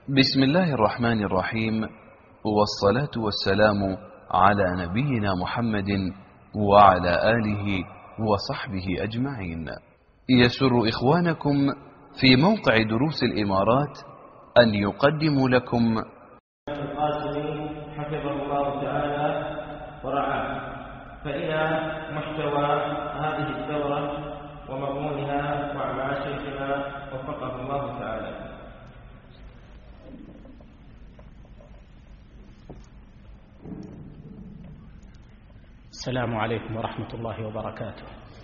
بسم الله الرحمن الرحيم، والصلاة والسلام على نبينا محمد وعلى آله وصحبه أجمعين. يسر إخوانكم في موقع دروس الإمارات أن يقدموا لكم القاسمي حفظه الله تعالى ورعاه، فإلى محتوى هذه الدورة ومضمونها وعلى شيخنا وفقه الله تعالى. السلام عليكم ورحمة الله وبركاته.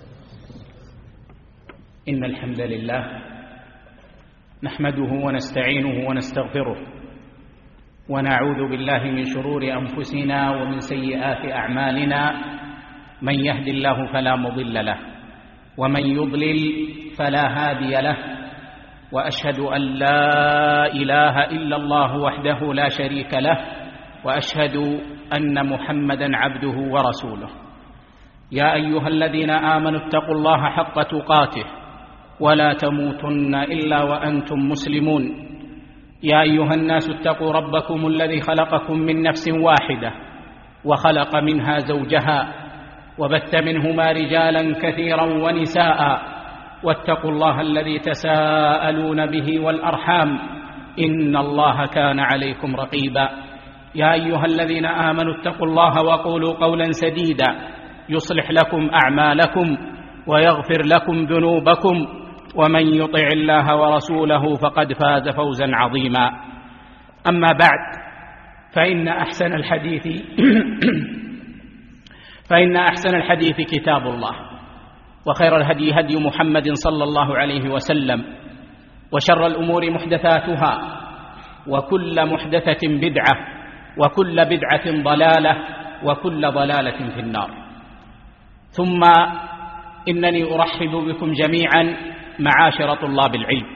إن الحمد لله نحمده ونستعينه ونستغفره، ونعوذ بالله من شرور أنفسنا ومن سيئات أعمالنا، من يهد الله فلا مضل له ومن يضلل فلا هادي له، وأشهد أن لا إله إلا الله وحده لا شريك له، وأشهد أن محمدًا عبده ورسوله. يا أيها الذين آمنوا اتقوا الله حق تقاته ولا تموتن إلا وأنتم مسلمون. يا أيها الناس اتقوا ربكم الذي خلقكم من نفس واحدة وخلق منها زوجها وبث منهما رجالا كثيرا ونساء، واتقوا الله الذي تساءلون به والأرحام، إن الله كان عليكم رقيبا. يا أيها الذين آمنوا اتقوا الله وقولوا قولا سديدا يصلح لكم أعمالكم ويغفر لكم ذنوبكم، ومن يطع الله ورسوله فقد فاز فوزا عظيما. أما بعد، فإن أحسن الحديث كتاب الله، وخير الهدي هدي محمد صلى الله عليه وسلم، وشر الأمور محدثاتها، وكل محدثة بدعة، وكل بدعة ضلالة، وكل ضلالة في النار. ثم إنني أرحب بكم جميعا معاشر طلاب العلم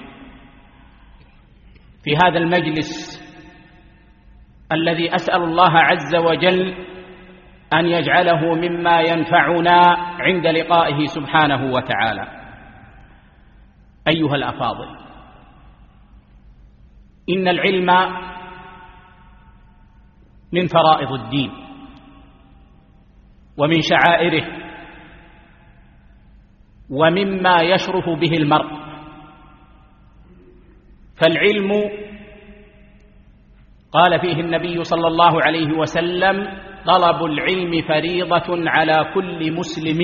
في هذا المجلس الذي أسأل الله عز وجل أن يجعله مما ينفعنا عند لقائه سبحانه وتعالى. أيها الأفاضل، إن العلم من فرائض الدين ومن شعائره، ومما يشرف به المرء. فالعلم قال فيه النبي صلى الله عليه وسلم: طلب العلم فريضة على كل مسلم.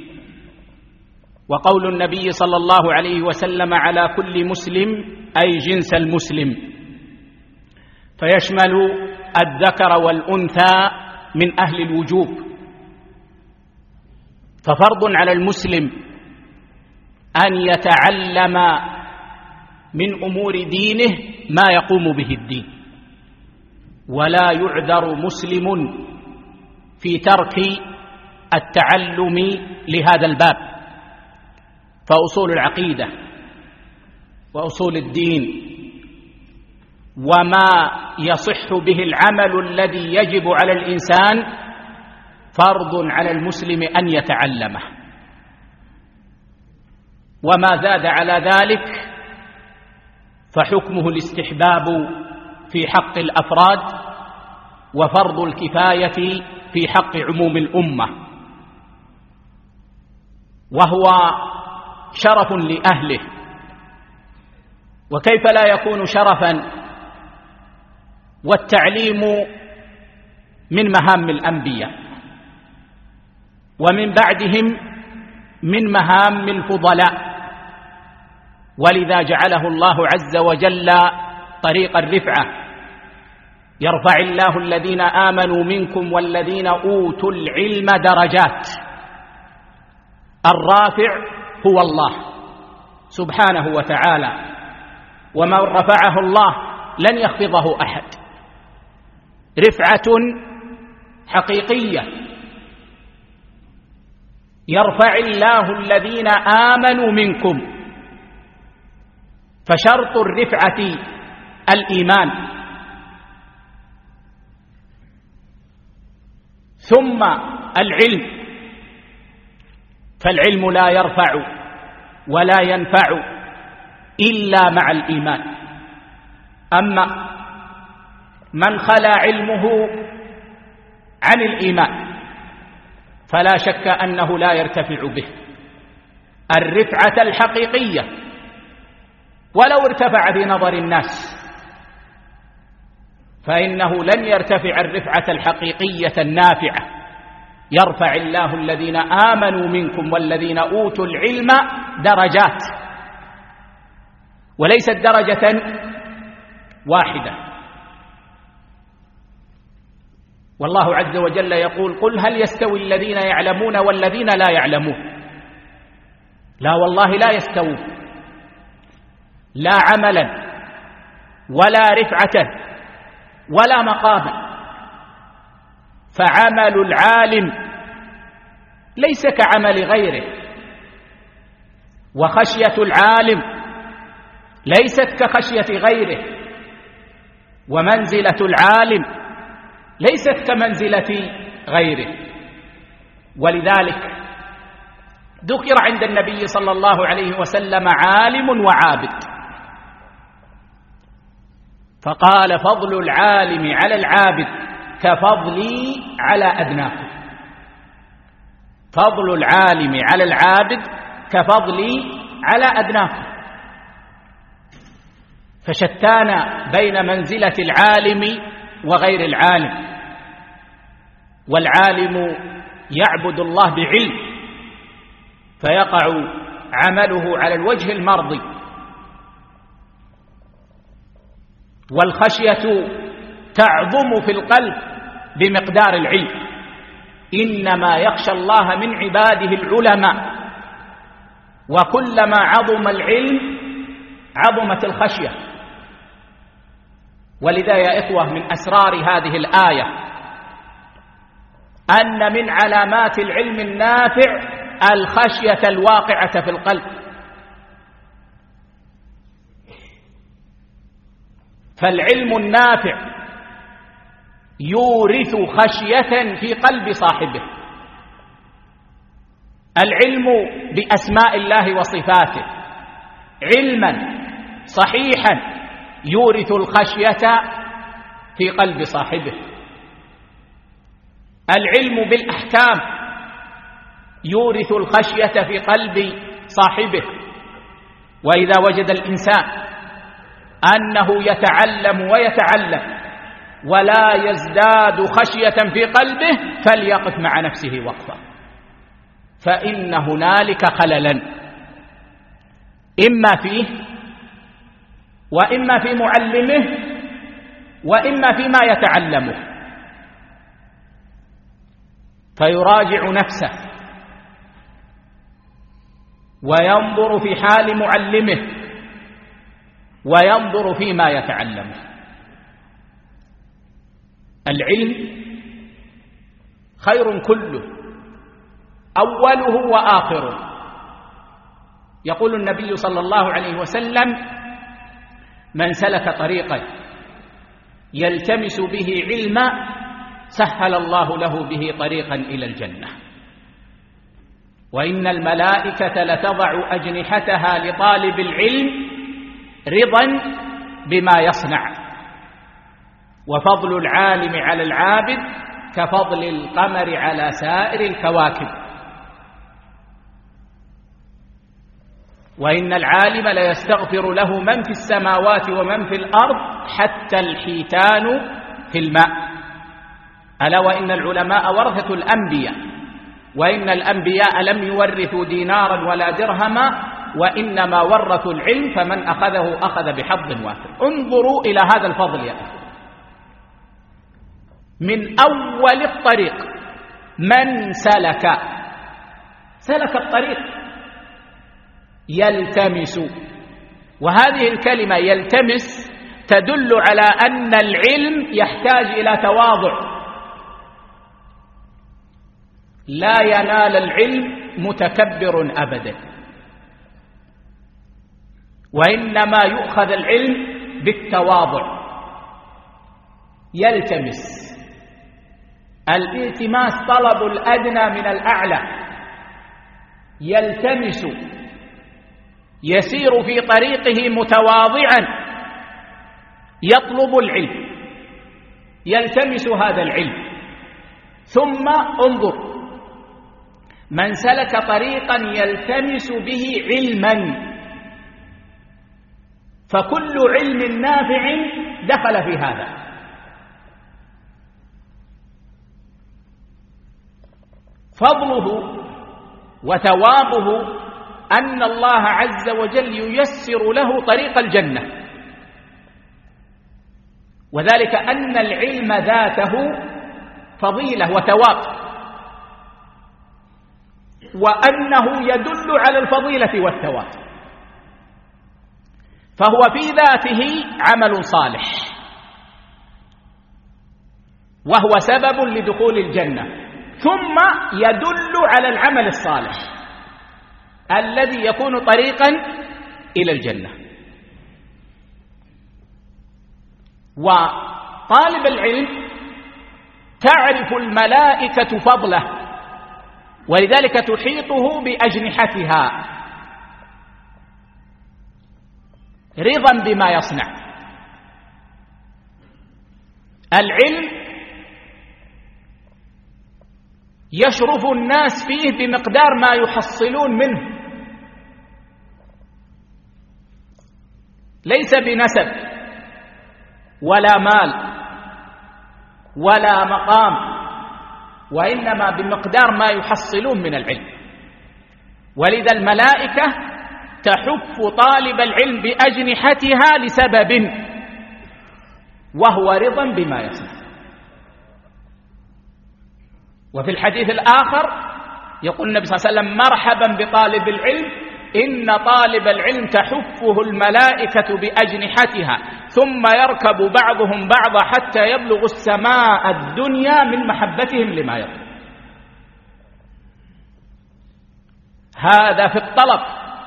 وقول النبي صلى الله عليه وسلم على كل مسلم أي جنس المسلم، فيشمل الذكر والأنثى من أهل الوجوب. ففرض على المسلم أن يتعلم من أمور دينه ما يقوم به الدين، ولا يعذر مسلم في ترك التعلم لهذا الباب. فأصول العقيدة وأصول الدين وما يصح به العمل الذي يجب على الإنسان فرض على المسلم أن يتعلمه، وما زاد على ذلك فحكمه الاستحباب في حق الأفراد، وفرض الكفاية في حق عموم الأمة، وهو شرف لأهله. وكيف لا يكون شرفا والتعليم من مهام الأنبياء، ومن بعدهم من مهام الفضلاء، ولذا جعله الله عز وجل طريق الرفعة: يرفع الله الذين آمنوا منكم والذين أوتوا العلم درجات. الرافع هو الله سبحانه وتعالى، ومن رفعه الله لن يخفضه أحد. رفعة حقيقية، يرفع الله الذين آمنوا منكم، فشرط الرفعة الإيمان، ثم العلم. فالعلم لا يرفع ولا ينفع إلا مع الإيمان. أما من خلا علمه عن الإيمان فلا شك أنه لا يرتفع به الرفعة الحقيقية، ولو ارتفع بنظر الناس فإنه لن يرتفع الرفعة الحقيقية النافعة. يرفع الله الذين آمنوا منكم والذين أوتوا العلم درجات، وليست درجة واحدة. والله عز وجل يقول: قل هل يستوي الذين يعلمون والذين لا يعلمون؟ لا والله لا يستوون، لا عملا ولا رفعة ولا مقاما. فعمل العالم ليس كعمل غيره، وخشية العالم ليست كخشية غيره، ومنزلة العالم ليست كمنزلة غيره. ولذلك ذكر عند النبي صلى الله عليه وسلم عالم وعابد، فقال: فضل العالم على العابد كفضلي على أدناكم. فضل العالم على العابد كفضلي على أدناكم. فشتان بين منزلة العالم وغير العالم. والعالم يعبد الله بعلم فيقع عمله على الوجه المرضي، والخشية تعظم في القلب بمقدار العلم. إنما يخشى الله من عباده العلماء، وكلما عظم العلم عظمت الخشية. ولذا يا إخوة من أسرار هذه الآية أن من علامات العلم النافع الخشية الواقعة في القلب. فالعلم النافع يورث خشية في قلب صاحبه. العلم بأسماء الله وصفاته علما صحيحا يورث الخشية في قلب صاحبه. العلم بالأحكام يورث الخشية في قلب صاحبه. وإذا وجد الإنسان أنه يتعلم ويتعلم ولا يزداد خشية في قلبه فليقف مع نفسه وقفة، فإن هنالك خللا إما فيه وإما في معلمه وإما فيما يتعلمه، فيراجع نفسه وينظر في حال معلمه وينظر فيما يتعلمه. العلم خير كله أوله وآخره. يقول النبي صلى الله عليه وسلم: من سلك طريقا يلتمس به علما سهل الله له به طريقا إلى الجنة. وإن الملائكة لتضع أجنحتها لطالب العلم رضا بما يصنع. وفضل العالم على العابد كفضل القمر على سائر الكواكب. وإن العالم ليستغفر له من في السماوات ومن في الأرض حتى الحيتان في الماء. ألا وإن العلماء ورثة الأنبياء، وإن الأنبياء لم يورثوا دينارا ولا درهما، وإنما ورثوا العلم، فمن أخذه أخذ بحظ وافر. انظروا إلى هذا الفضل يا أخوة. من أول الطريق من سلك الطريق يلتمس، وهذه الكلمة يلتمس تدل على أن العلم يحتاج إلى تواضع. لا ينال العلم متكبر أبدا، وإنما يؤخذ العلم بالتواضع. يلتمس، الالتماس طلب الأدنى من الأعلى. يلتمس، يسير في طريقه متواضعا يطلب العلم. يلتمس هذا العلم. ثم انظر، من سلك طريقا يلتمس به علما فكل علم نافع دخل في هذا. فضله وثوابه أن الله عز وجل ييسر له طريق الجنة، وذلك أن العلم ذاته فضيلة وثواب، وأنه يدل على الفضيلة والثواب، فهو في ذاته عمل صالح وهو سبب لدخول الجنة، ثم يدل على العمل الصالح الذي يكون طريقا إلى الجنة. وطالب العلم تعرف الملائكة فضله، ولذلك تحيطه بأجنحتها رضا بما يصنع. العلم يشرف الناس فيه بمقدار ما يحصلون منه، ليس بنسب ولا مال ولا مقام، وإنما بمقدار ما يحصلون من العلم. ولذا الملائكة تحف طالب العلم بأجنحتها لسبب، وهو رضا بما يصنع. وفي الحديث الآخر يقول النبي صلى الله عليه وسلم: مرحبا بطالب العلم، إن طالب العلم تحفه الملائكة بأجنحتها ثم يركب بعضهم بعضا حتى يبلغ السماء الدنيا من محبتهم لما يطلب. هذا في الطلب.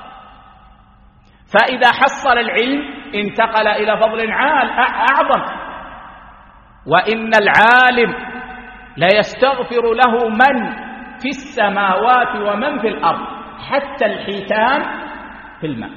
فإذا حصل العلم انتقل إلى فضل أعظم. وإن العالم ليستغفر له من في السماوات ومن في الأرض حتى الحيتان في الماء.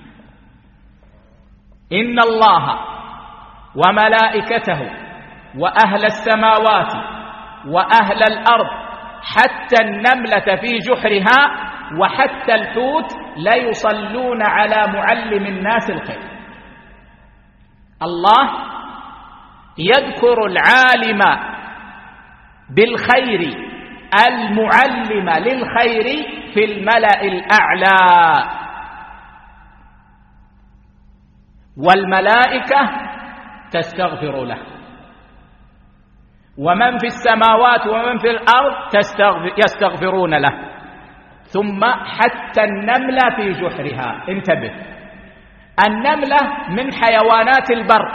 إن الله وملائكته وأهل السماوات وأهل الأرض حتى النملة في جحرها وحتى الحوت ليصلون على معلم الناس الخير. الله يذكر العالم بالخير المعلم للخير في الملأ الأعلى، والملائكة تستغفر له، ومن في السماوات ومن في الأرض يستغفرون له، ثم حتى النملة في جحرها. انتبه، النملة من حيوانات البر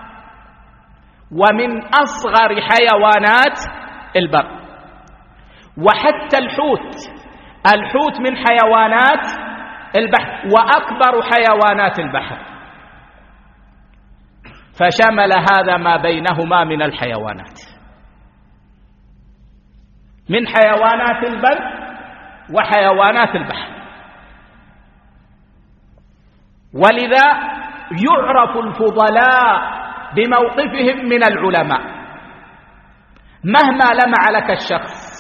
ومن أصغر حيوانات البر، وحتى الحوت من حيوانات البحر وأكبر حيوانات البحر، فشمل هذا ما بينهما من الحيوانات، من حيوانات البر وحيوانات البحر. ولذا يعرف الفضلاء بموقفهم من العلماء. مهما لمع لك الشخص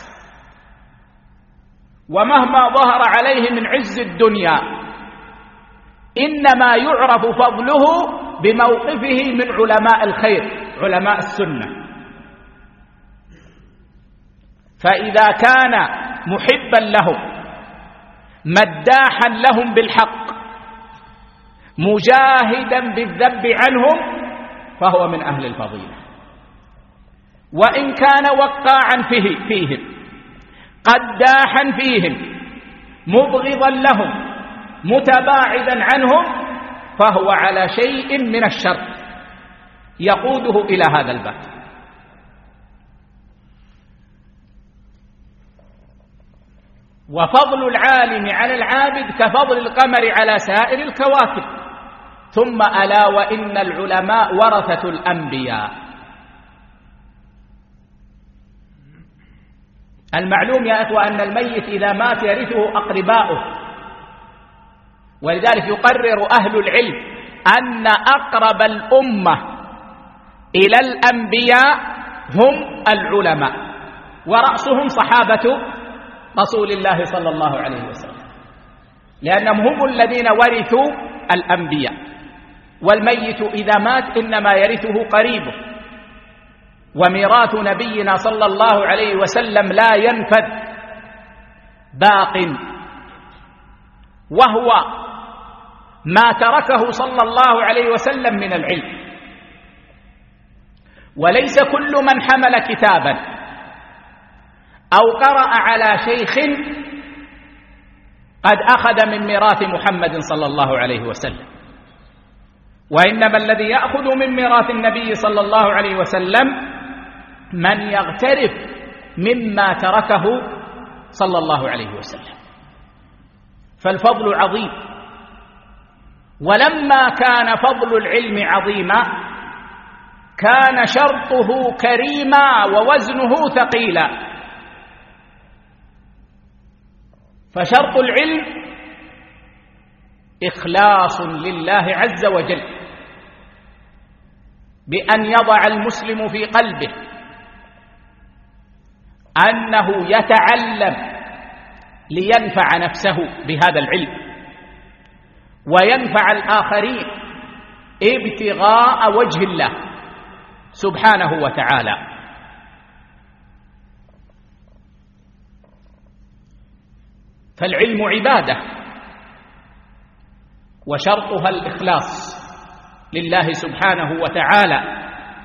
ومهما ظهر عليه من عز الدنيا، إنما يعرف فضله بموقفه من علماء الخير، علماء السنة. فإذا كان محبا لهم مداحا لهم بالحق مجاهدا بالذب عنهم فهو من أهل الفضيلة. وإن كان وقاعا فيهم قداحا فيهم مبغضا لهم متباعدا عنهم فهو على شيء من الشر يقوده إلى هذا الباب. وفضل العالم على العابد كفضل القمر على سائر الكواكب. ثم ألا وإن العلماء ورثة الأنبياء. المعلوم يا أخوة أن الميت إذا مات يرثه أقرباؤه، ولذلك يقرر أهل العلم أن أقرب الأمة إلى الأنبياء هم العلماء، ورأسهم صحابة رسول الله صلى الله عليه وسلم، لأنهم هم الذين ورثوا الأنبياء، والميت إذا مات إنما يرثه قريبه، وميراث نبينا صلى الله عليه وسلم لا ينفد باق، وهو ما تركه صلى الله عليه وسلم من العلم. وليس كل من حمل كتابا أو قرأ على شيخ قد أخذ من ميراث محمد صلى الله عليه وسلم، وإنما الذي يأخذ من ميراث النبي صلى الله عليه وسلم من يغترف مما تركه صلى الله عليه وسلم، فالفضل عظيم. ولما كان فضل العلم عظيما كان شرطه كريما ووزنه ثقيلا. فشرط العلم إخلاص لله عز وجل، بأن يضع المسلم في قلبه أنه يتعلم لينفع نفسه بهذا العلم وينفع الآخرين ابتغاء وجه الله سبحانه وتعالى. فالعلم عبادة، وشرطها الإخلاص لله سبحانه وتعالى.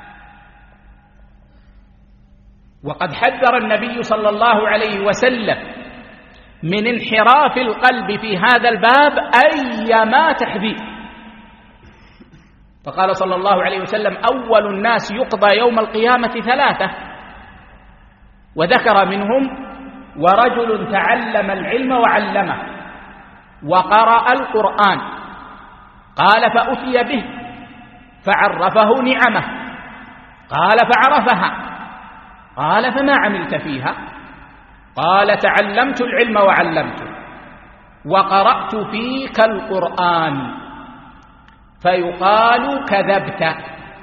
وقد حذر النبي صلى الله عليه وسلم من انحراف القلب في هذا الباب أيما تحذير، فقال صلى الله عليه وسلم: أول الناس يقضى يوم القيامة 3، وذكر منهم: ورجل تعلم العلم وعلمه، وقرأ القرآن، قال فأتي به فعرفه نعمه، قال فعرفها، قال فما عملت فيها؟ قال تعلمت العلم وعلمته وقرأت فيك القرآن، فيقال كذبت،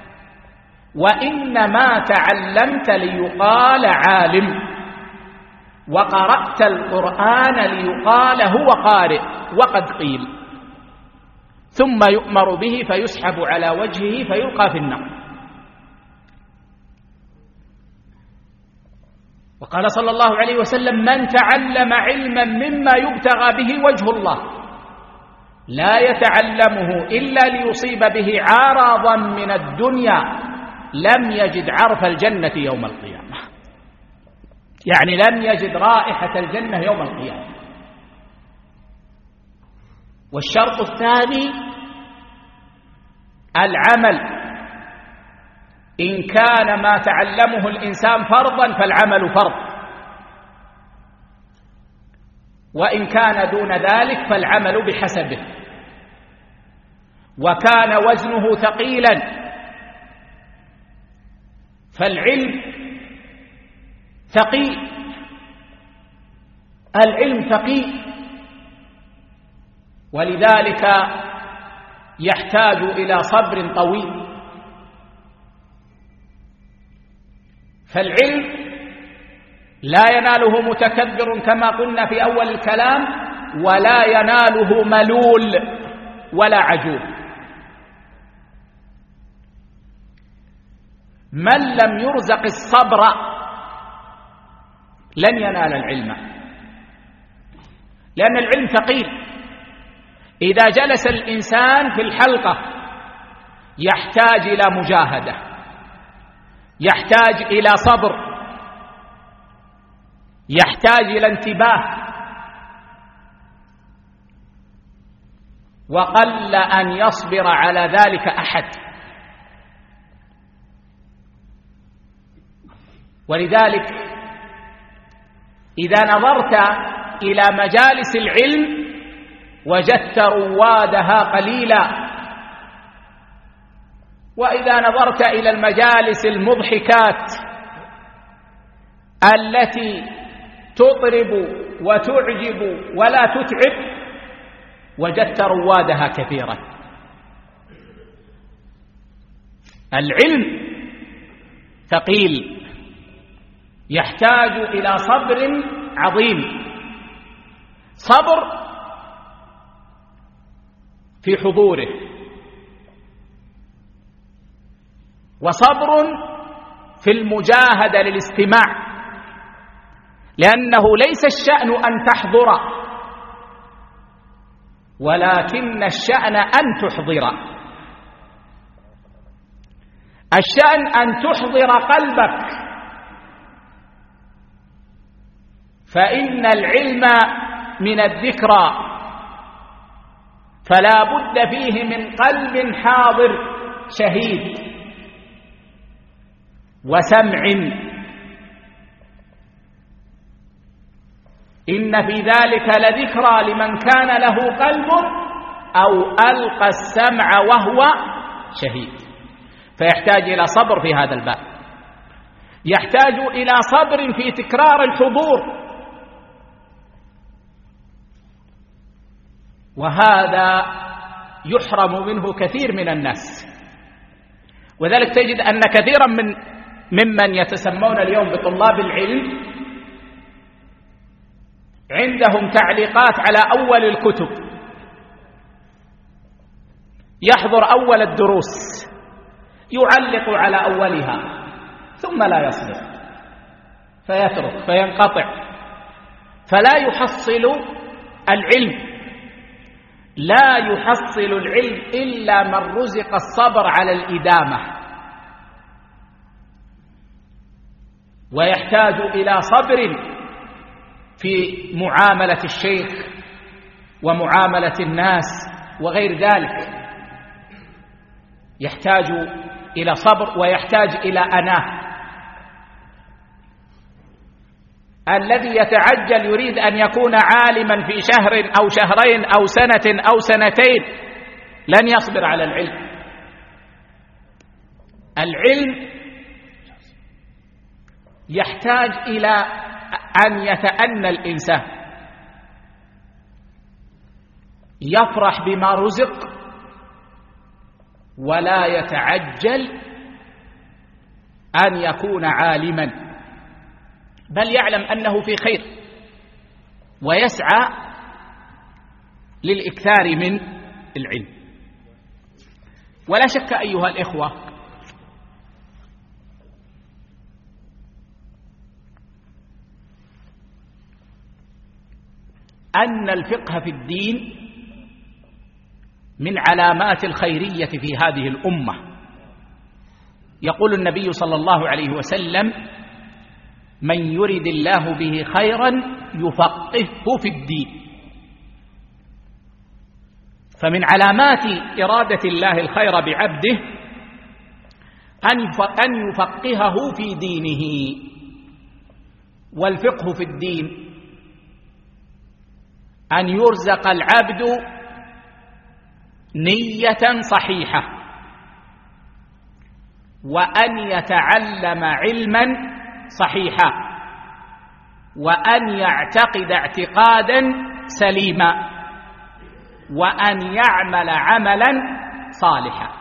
وإنما تعلمت ليقال عالم، وقرأت القرآن ليقال هو قارئ وقد قيل، ثم يؤمر به فيسحب على وجهه فيلقى في النار. وقال صلى الله عليه وسلم: من تعلم علما مما يبتغى به وجه الله لا يتعلمه إلا ليصيب به عرضا من الدنيا لم يجد عرف الجنة يوم القيامة، يعني لم يجد رائحة الجنة يوم القيامة. والشرط الثاني العمل، إن كان ما تعلمه الإنسان فرضا فالعمل فرض، وإن كان دون ذلك فالعمل بحسبه. وكان وزنه ثقيلا، فالعلم ثقيل، العلم ثقيل، ولذلك يحتاج إلى صبر طويل. فالعلم لا يناله متكبر كما قلنا في أول الكلام، ولا يناله ملول ولا عجوب. من لم يرزق الصبر لن ينال العلم، لأن العلم ثقيل. إذا جلس الإنسان في الحلقة يحتاج إلى مجاهدة، يحتاج إلى صبر، يحتاج إلى انتباه، وقل أن يصبر على ذلك أحد. ولذلك إذا نظرت إلى مجالس العلم وجدت روادها قليلا، وإذا نظرت إلى المجالس المضحكات التي تطرب وتعجب ولا تتعب وجدت روادها كثيرا. العلم ثقيل، يحتاج إلى صبر عظيم، صبر في حضوره، وصبر في المجاهدة للاستماع، لأنه ليس الشأن أن تحضر، ولكن الشأن أن تحضر. الشأن أن تحضر قلبك، فإن العلم من الذكرى، فلا بد فيه من قلب حاضر شهيد وسمع. إن في ذلك لذكرى لمن كان له قلب أو ألقى السمع وهو شهيد. فيحتاج إلى صبر في هذا الباب، يحتاج إلى صبر في تكرار الحضور، وهذا يحرم منه كثير من الناس. وذلك تجد أن كثيرا ممن يتسمون اليوم بطلاب العلم عندهم تعليقات على أول الكتب، يحضر أول الدروس يعلق على أولها ثم لا يصبر فيترك فينقطع، فلا يحصل العلم. لا يحصل العلم إلا من رزق الصبر على الإدامة، ويحتاج إلى صبر في معاملة الشيخ ومعاملة الناس وغير ذلك، يحتاج إلى صبر ويحتاج إلى أناة. الذي يتعجل يريد أن يكون عالما في شهر أو شهرين أو سنة أو سنتين لن يصبر على العلم. العلم يحتاج إلى أن يتأنى الإنسان، يفرح بما رزق ولا يتعجل أن يكون عالما، بل يعلم أنه في خير ويسعى للإكثار من العلم. ولا شك أيها الإخوة أن الفقه في الدين من علامات الخيرية في هذه الأمة. يقول النبي صلى الله عليه وسلم: من يرد الله به خيرا يفقهه في الدين. فمن علامات إرادة الله الخير بعبده أن يفقهه في دينه. والفقه في الدين أن يرزق العبد نية صحيحة، وأن يتعلم علما صحيحا، وأن يعتقد اعتقادا سليما، وأن يعمل عملا صالحا.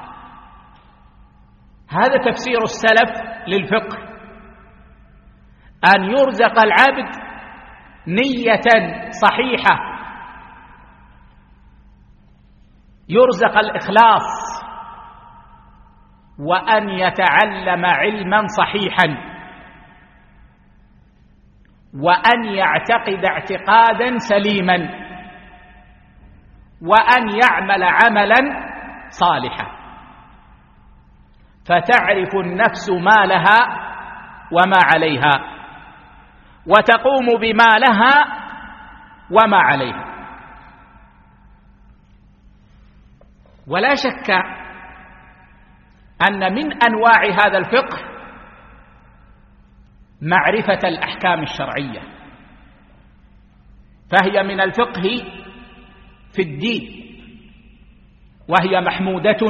هذا تفسير السلف للفقه، أن يرزق العبد نية صحيحة، يرزق الإخلاص، وأن يتعلم علما صحيحا، وأن يعتقد اعتقادا سليما، وأن يعمل عملا صالحا. فتعرف النفس ما لها وما عليها، وتقوم بما لها وما عليها. ولا شك أن من أنواع هذا الفقه معرفة الأحكام الشرعية، فهي من الفقه في الدين، وهي محمودة.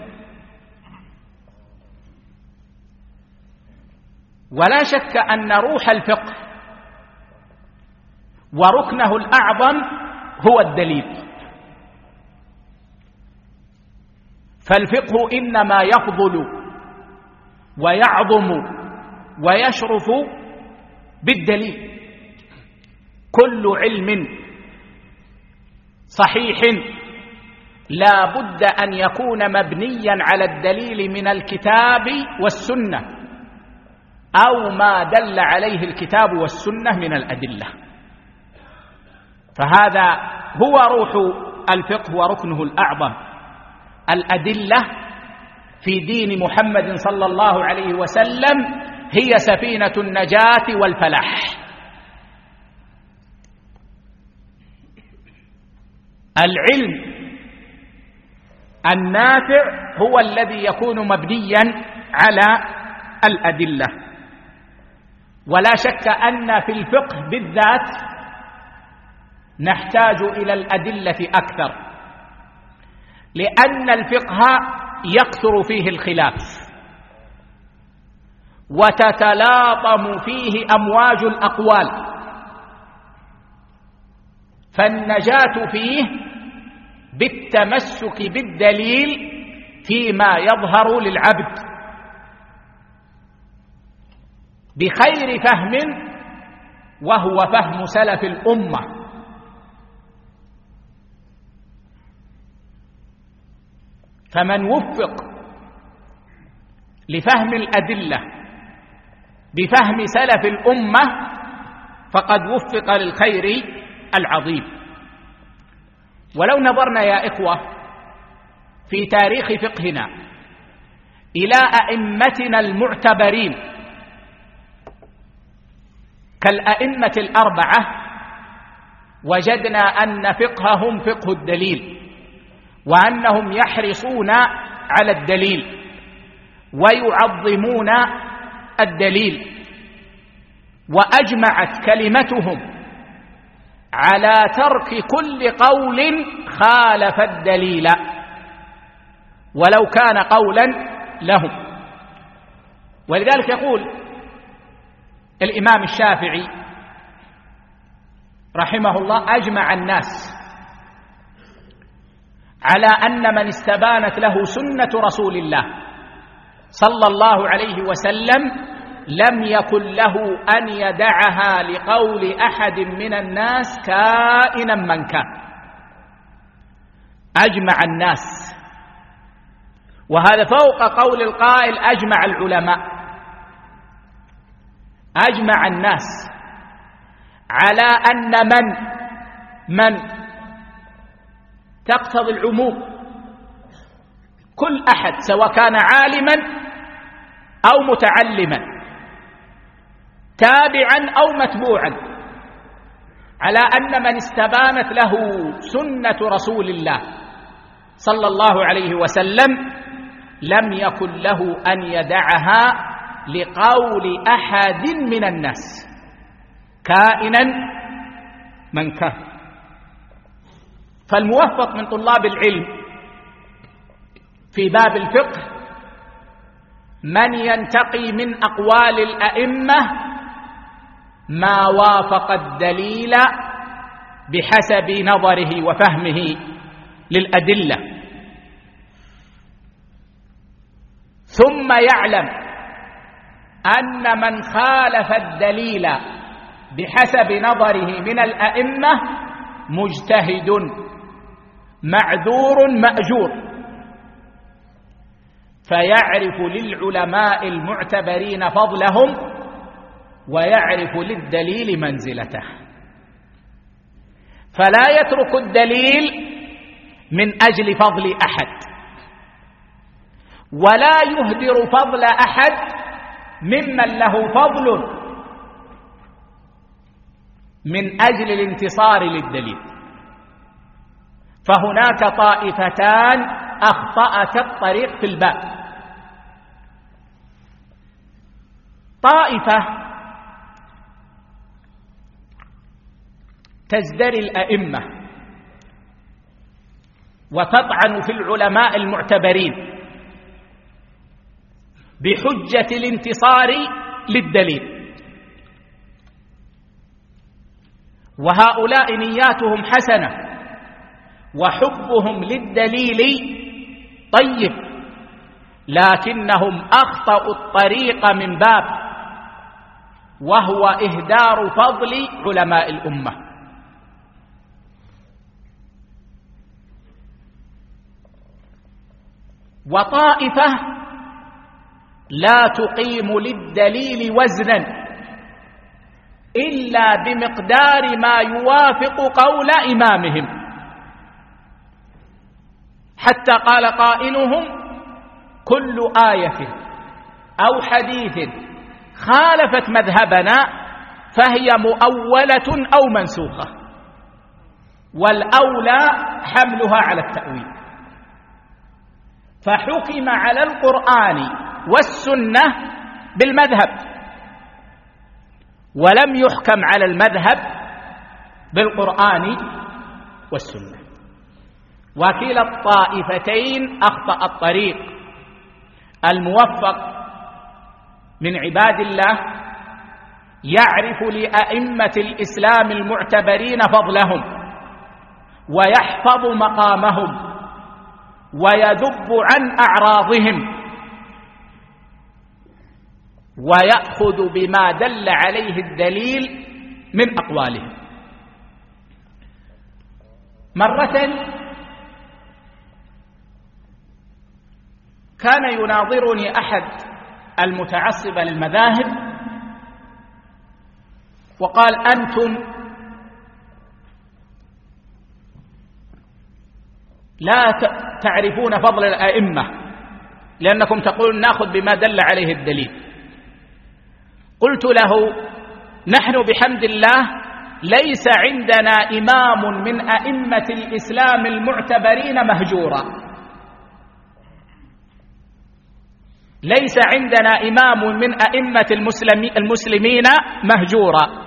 ولا شك أن روح الفقه وركنه الأعظم هو الدليل. فالفقه إنما يفضل ويعظم ويشرف بالدليل. كل علم صحيح لا بد أن يكون مبنيا على الدليل من الكتاب والسنة أو ما دل عليه الكتاب والسنة من الأدلة. فهذا هو روح الفقه وركنه الأعظم. الأدلة في دين محمد صلى الله عليه وسلم هي سفينة النجاة والفلاح. العلم النافع هو الذي يكون مبنيا على الأدلة. ولا شك أن في الفقه بالذات نحتاج إلى الأدلة أكثر، لأن الفقه يكثر فيه الخلاف وتتلاطم فيه أمواج الأقوال، فالنجاة فيه بالتمسك بالدليل فيما يظهر للعبد بخير فهم، وهو فهم سلف الأمة. فمن وفق لفهم الأدلة بفهم سلف الأمة فقد وفق للخير العظيم. ولو نظرنا يا إخوة في تاريخ فقهنا إلى أئمتنا المعتبرين كالأئمة الأربعة وجدنا أن فقههم فقه الدليل، وأنهم يحرصون على الدليل ويعظمون الدليل، وأجمعت كلمتهم على ترك كل قول خالف الدليل ولو كان قولا لهم. ولذلك يقول الإمام الشافعي رحمه الله: أجمع الناس على أن من استبانت له سنة رسول الله صلى الله عليه وسلم لم يكن له أن يدعها لقول أحد من الناس كائنا من كان. أجمع الناس، وهذا فوق قول القائل أجمع العلماء. أجمع الناس على أن من تقتضي العموم، كل أحد سواء كان عالما أو متعلما، تابعا أو متبوعا، على أن من استبانت له سنة رسول الله صلى الله عليه وسلم لم يكن له أن يدعها لقول أحد من الناس كائنا من كان. فالموفق من طلاب العلم في باب الفقه من ينتقي من أقوال الأئمة ما وافق الدليل بحسب نظره وفهمه للأدلة، ثم يعلم أن من خالف الدليل بحسب نظره من الأئمة مجتهد معذور مأجور، فيعرف للعلماء المعتبرين فضلهم ويعرف للدليل منزلته، فلا يترك الدليل من أجل فضل أحد، ولا يهدر فضل أحد ممن له فضل من أجل الانتصار للدليل. فهناك طائفتان أخطأتا الطريق في الباب: طائفة تزدري الأئمة وتطعن في العلماء المعتبرين بحجة الانتصار للدليل، وهؤلاء نياتهم حسنة وحبهم للدليل طيب، لكنهم أخطأوا الطريق من باب وهو إهدار فضل علماء الأمة. وطائفة لا تقيم للدليل وزنا إلا بمقدار ما يوافق قول إمامهم، حتى قال قائلهم: كل آية أو حديث خالفت مذهبنا فهي مؤولة أو منسوخة، والأولى حملها على التأويل. فحكم على القرآن والسنة بالمذهب، ولم يحكم على المذهب بالقرآن والسنة. وكلا الطائفتين أخطأ الطريق. الموفق من عباد الله يعرف لأئمة الإسلام المعتبرين فضلهم، ويحفظ مقامهم، ويذب عن أعراضهم، ويأخذ بما دل عليه الدليل من أقوالهم. مرة كان يناظرني أحد المتعصبة للمذاهب وقال: أنتم لا تعرفون فضل الأئمة لأنكم تقولون نأخذ بما دل عليه الدليل. قلت له: نحن بحمد الله ليس عندنا إمام من أئمة الإسلام المعتبرين مهجورا، ليس عندنا إمام من أئمة المسلمين مهجورا،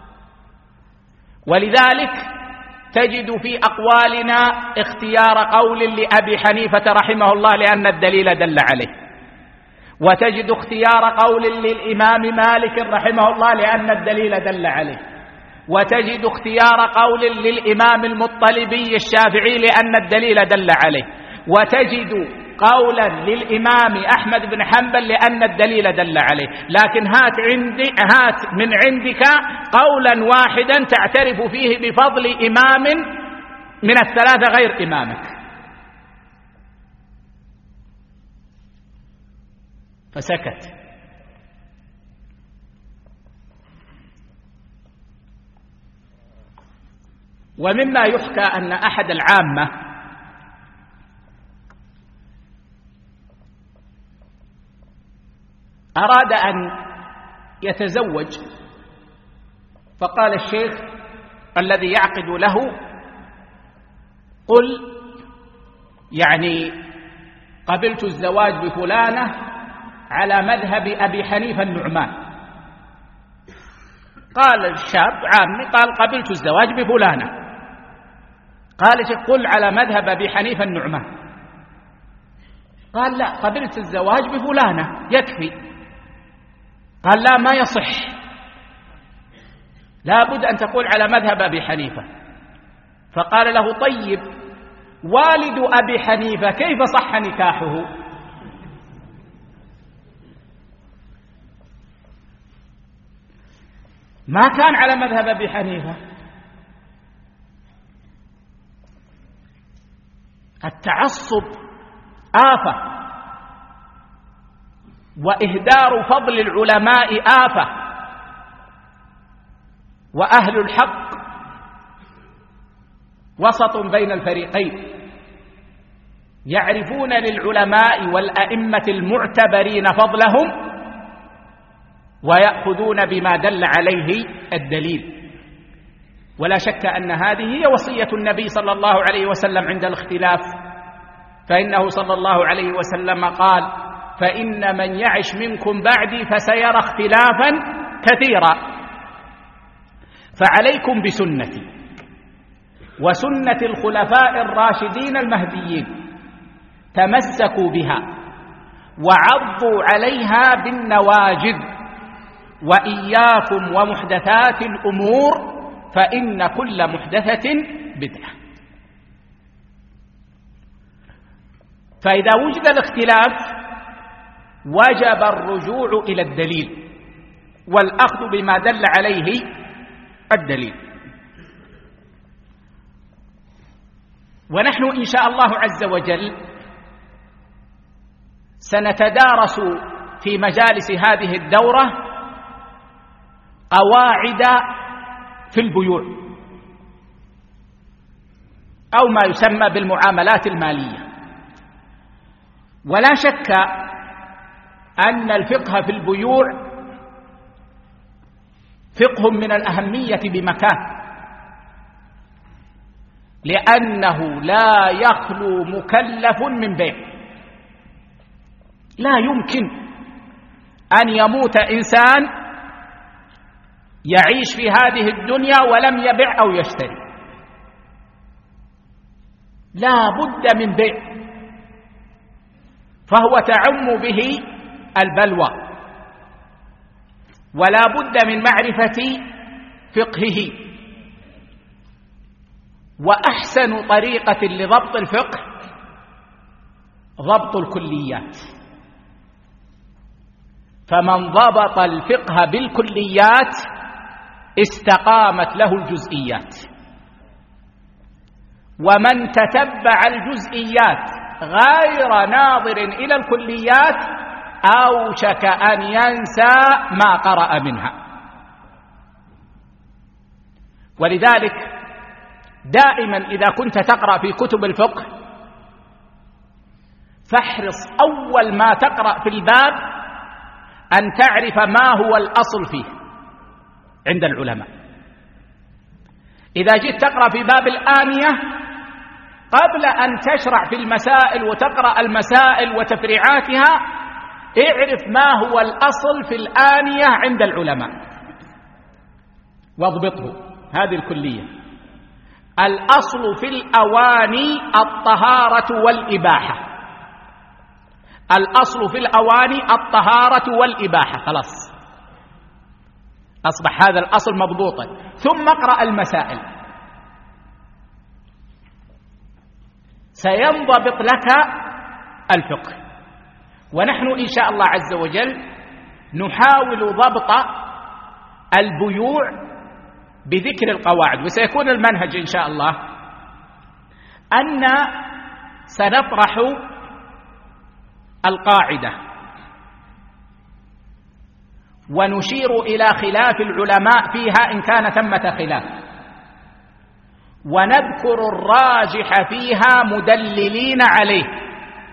ولذلك تجد في أقوالنا اختيار قول لأبي حنيفة رحمه الله لأن الدليل دل عليه، وتجد اختيار قول للإمام مالك رحمه الله لأن الدليل دل عليه، وتجد اختيار قول للإمام المطلبي الشافعي لأن الدليل دل عليه، وتجد قولا للإمام أحمد بن حنبل لأن الدليل دل عليه. لكن هات من عندك قولا واحدا تعترف فيه بفضل إمام من الثلاثة غير إمامك. فسكت. ومما يحكى أن أحد العامة أراد أن يتزوج، فقال الشيخ الذي يعقد له: قل يعني قبلت الزواج بفلانة على مذهب أبي حنيفة النعمان. قال الشاب عامي قال: قبلت الزواج بفلانة. قال الشيخ: قل على مذهب أبي حنيفة النعمان. قال: لا، قبلت الزواج بفلانة يكفي. قال: لا، ما يصح، لا بد أن تقول على مذهب أبي حنيفة. فقال له: طيب والد أبي حنيفة كيف صح نكاحه؟ ما كان على مذهب أبي حنيفة. التعصب آفة، وإهدار فضل العلماء آفة، وأهل الحق وسط بين الفريقين، يعرفون للعلماء والأئمة المعتبرين فضلهم، ويأخذون بما دل عليه الدليل. ولا شك أن هذه هي وصية النبي صلى الله عليه وسلم عند الاختلاف، فإنه صلى الله عليه وسلم قال: فإن من يعش منكم بعدي فسيرى اختلافا كثيرا، فعليكم بسنتي وسنة الخلفاء الراشدين المهديين، تمسكوا بها وعضوا عليها بالنواجذ، وإياكم ومحدثات الأمور فإن كل محدثة بدعة. فإذا وجد الاختلاف وجب الرجوع إلى الدليل، والأخذ بما دل عليه الدليل. ونحن إن شاء الله عز وجل سنتدارس في مجالس هذه الدورة قواعد في البيوع أو ما يسمى بالمعاملات المالية. ولا شك أن الفقه في البيوع فقه من الأهمية بمكان، لأنه لا يخلو مكلف من بيع. لا يمكن أن يموت إنسان يعيش في هذه الدنيا ولم يبع أو يشتري، لا بد من بيع، فهو تعم به البلوى، ولا بد من معرفة فقهه. وأحسن طريقة لضبط الفقه ضبط الكليات، فمن ضبط الفقه بالكليات استقامت له الجزئيات، ومن تتبع الجزئيات غير ناظر إلى الكليات أوشك أن ينسى ما قرأ منها. ولذلك دائما إذا كنت تقرأ في كتب الفقه فاحرص أول ما تقرأ في الباب أن تعرف ما هو الأصل فيه عند العلماء. إذا جئت تقرأ في باب الآنية قبل أن تشرع في المسائل وتقرأ المسائل وتفريعاتها اعرف ما هو الأصل في الآنية عند العلماء واضبطه. هذه الكلية. الأصل في الأواني الطهارة والإباحة. الأصل في الأواني الطهارة والإباحة. خلاص أصبح هذا الأصل مضبوطا. ثم اقرأ المسائل سينضبط لك الفقه. ونحن إن شاء الله عز وجل نحاول ضبط البيوع بذكر القواعد، وسيكون المنهج إن شاء الله أن سنطرح القاعدة ونشير إلى خلاف العلماء فيها إن كان ثمة خلاف، ونذكر الراجح فيها مدللين عليه،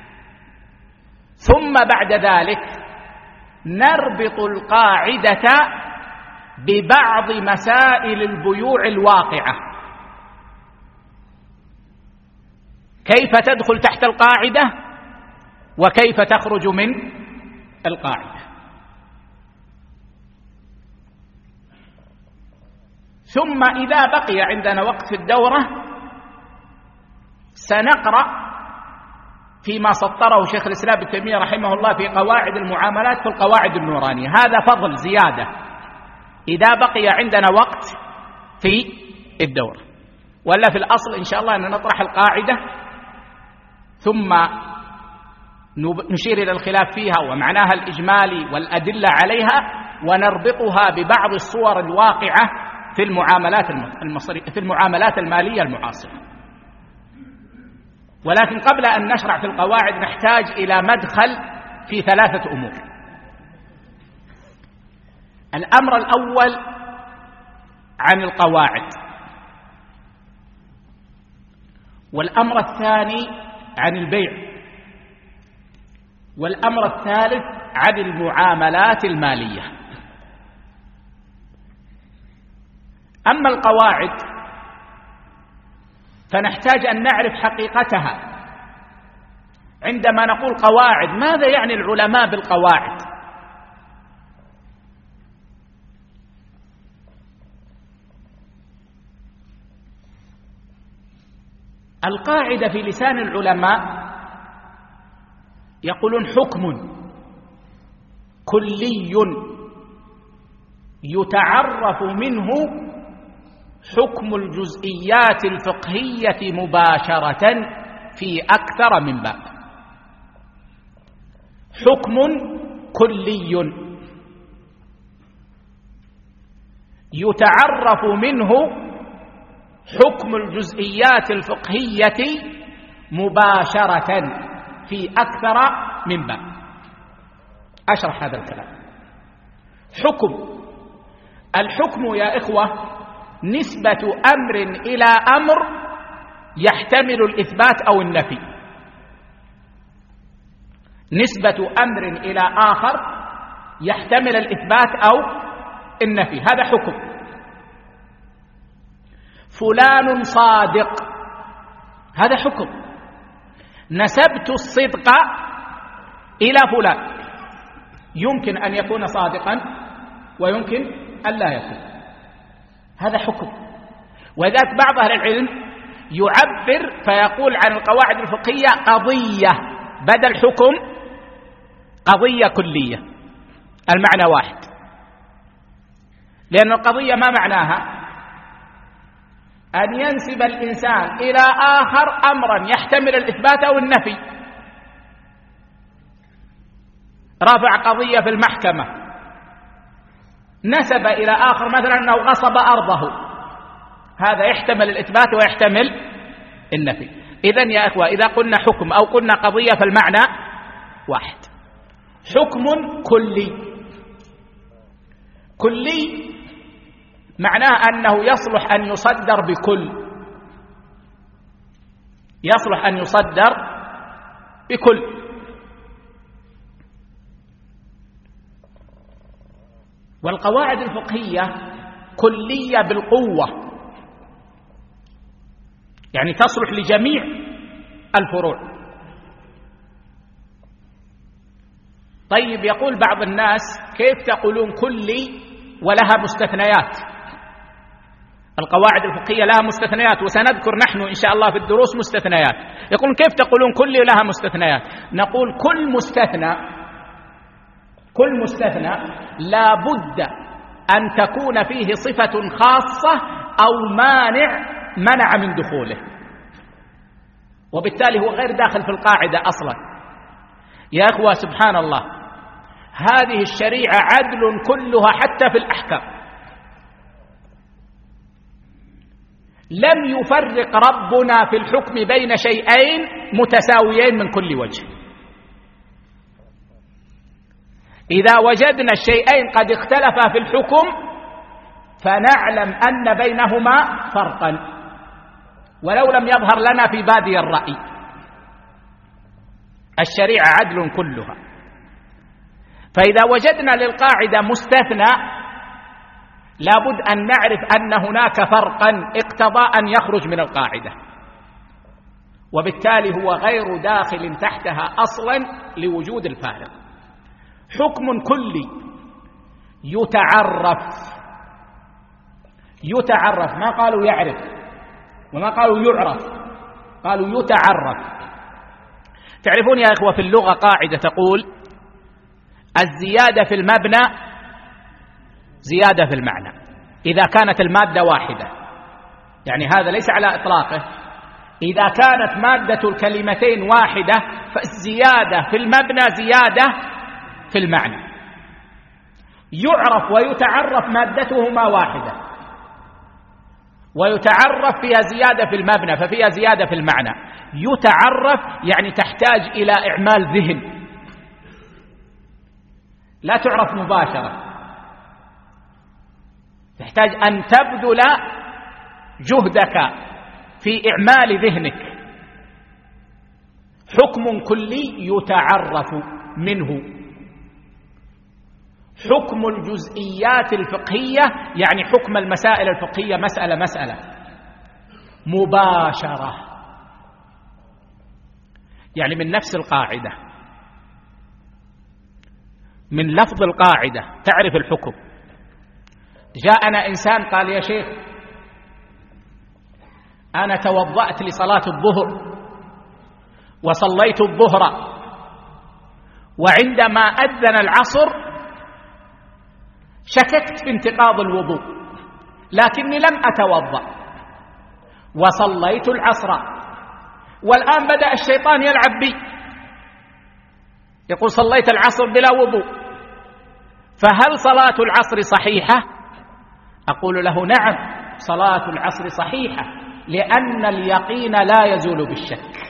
ثم بعد ذلك نربط القاعدة ببعض مسائل البيوع الواقعة، كيف تدخل تحت القاعدة وكيف تخرج من القاعدة. ثم إذا بقي عندنا وقت في الدورة سنقرأ فيما سطره شيخ الإسلام ابن تيمية رحمه الله في قواعد المعاملات في القواعد النورانية. هذا فضل زيادة إذا بقي عندنا وقت في الدورة، ولا في الأصل إن شاء الله أن نطرح القاعدة ثم نشير إلى الخلاف فيها ومعناها الإجمالي والأدلة عليها، ونربطها ببعض الصور الواقعة في المعاملات المالية المعاصرة. ولكن قبل أن نشرع في القواعد نحتاج إلى مدخل في 3 أمور. الأمر الأول عن القواعد، والأمر الثاني عن البيع، والأمر الثالث عن المعاملات المالية. أما القواعد فنحتاج أن نعرف حقيقتها. عندما نقول قواعد ماذا يعني العلماء بالقواعد؟ القاعدة في لسان العلماء يقولون حكم كلي يتعرف منه حكم الجزئيات الفقهية مباشرة في أكثر من باب. حكم كلي يتعرف منه حكم الجزئيات الفقهية مباشرة في أكثر من باب. أشرح هذا الكلام. الحكم يا إخوة نسبة أمر إلى أمر يحتمل الإثبات أو النفي، نسبة أمر إلى آخر يحتمل الإثبات أو النفي، هذا حكم. فلان صادق، هذا حكم. نسبت الصدق إلى فلان، يمكن أن يكون صادقا ويمكن أن لا يكون، هذا حكم. وذاك بعض أهل العلم يعبر فيقول عن القواعد الفقهية قضية بدل حكم، قضية كلية، المعنى واحد، لأن القضية ما معناها أن ينسب الإنسان إلى آخر أمرا يحتمل الإثبات أو النفي. رفع قضية في المحكمة، نسب إلى آخر مثلا أنه غصب أرضه، هذا يحتمل الإثبات ويحتمل النفي. إذن يا أخوة إذا قلنا حكم أو قلنا قضية فالمعنى واحد. حكم كلي معناه أنه يصلح أن يصدر بكل، يصلح أن يصدر بكل. والقواعد الفقهية كلية بالقوة، يعني تصلح لجميع الفروع. طيب يقول بعض الناس كيف تقولون كلي ولها مستثنيات؟ القواعد الفقهية لها مستثنيات، وسنذكر نحن إن شاء الله في الدروس مستثنيات. يقول كيف تقولون كلي ولها مستثنيات؟ نقول كل مستثنى لا بد أن تكون فيه صفة خاصة أو منع من دخوله، وبالتالي هو غير داخل في القاعدة أصلا. يا أخوة سبحان الله، هذه الشريعة عدل كلها حتى في الأحكام. لم يفرق ربنا في الحكم بين شيئين متساويين من كل وجه. إذا وجدنا الشيئين قد اختلفا في الحكم فنعلم أن بينهما فرقا ولو لم يظهر لنا في بادي الرأي. الشريعة عدل كلها، فإذا وجدنا للقاعدة مستثنى لابد أن نعرف أن هناك فرقا اقتضى أن يخرج من القاعدة، وبالتالي هو غير داخل تحتها أصلا لوجود الفارق. حكم كلي يتعرف، ما قالوا يعرف وما قالوا يعرف، قالوا يتعرف. تعرفون يا إخوة في اللغة قاعدة تقول الزيادة في المبنى زيادة في المعنى إذا كانت المادة واحدة، يعني هذا ليس على إطلاقه. إذا كانت مادة الكلمتين واحدة فالزيادة في المبنى زيادة في المعنى. يعرف ويتعرف مادتهما واحدة، ويتعرف فيها زيادة في المبنى ففيها زيادة في المعنى. يتعرف يعني تحتاج إلى إعمال ذهن، لا تعرف مباشرة، تحتاج أن تبذل جهدك في إعمال ذهنك. حكم كلي يتعرف منه. حكم الجزئيات الفقهية يعني حكم المسائل الفقهية مسألة مباشرة، يعني من نفس القاعدة، من لفظ القاعدة تعرف الحكم. جاءنا إنسان قال يا شيخ أنا توضأت لصلاة الظهر وصليت الظهر، وعندما أذن العصر شككت في انتقاض الوضوء لكني لم أتوضأ وصليت العصر، والآن بدأ الشيطان يلعب بي يقول صليت العصر بلا وضوء، فهل صلاة العصر صحيحة أقول له نعم، صلاة العصر صحيحة، لأن اليقين لا يزول بالشك.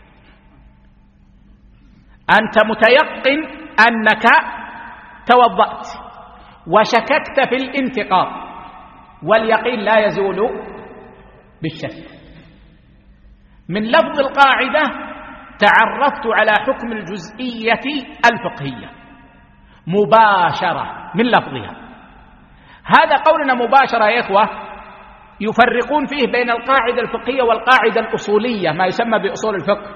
أنت متيقن أنك توضأت وشككت في الانتقاض، واليقين لا يزول بالشك. من لفظ القاعدة تعرفت على حكم الجزئية الفقهية مباشرة من لفظها. هذا قولنا مباشرة يا إخوة يفرقون فيه بين القاعدة الفقهية والقاعدة الأصولية، ما يسمى بأصول الفقه.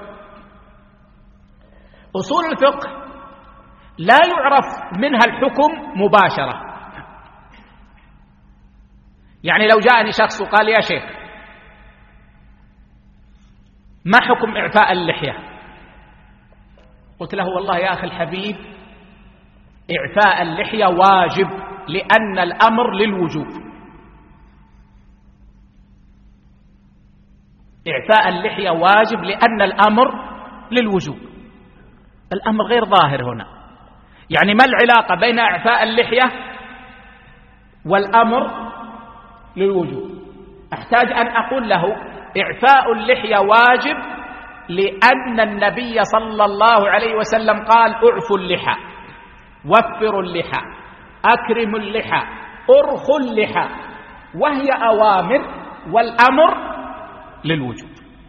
أصول الفقه لا يعرف منها الحكم مباشرة. يعني لو جاءني شخص وقال يا شيخ ما حكم إعفاء اللحية؟ قلت له والله يا أخي الحبيب إعفاء اللحية واجب، لأن الأمر للوجوب. إعفاء اللحية واجب لأن الأمر للوجوب. الأمر غير ظاهر هنا، يعني ما العلاقة بين إعفاء اللحية والأمر للوجوب؟ أحتاج أن أقول له إعفاء اللحية واجب لأن النبي صلى الله عليه وسلم قال اعفوا اللحى، وفروا اللحى، أكرموا اللحى، أرخوا اللحى، وهي أوامر، والأمر للوجوب.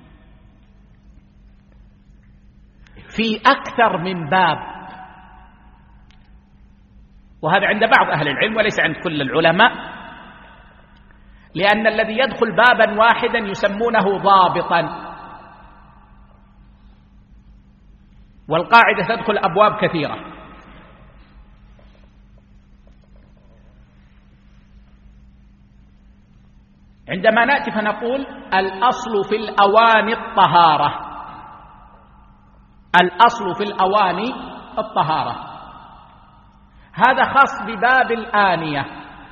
في أكثر من باب، وهذا عند بعض أهل العلم وليس عند كل العلماء، لأن الذي يدخل بابا واحدا يسمونه ضابطا، والقاعدة تدخل أبواب كثيرة. عندما نأتي فنقول الأصل في الأواني الطهارة، الأصل في الأواني الطهارة، هذا خاص بباب الآنية.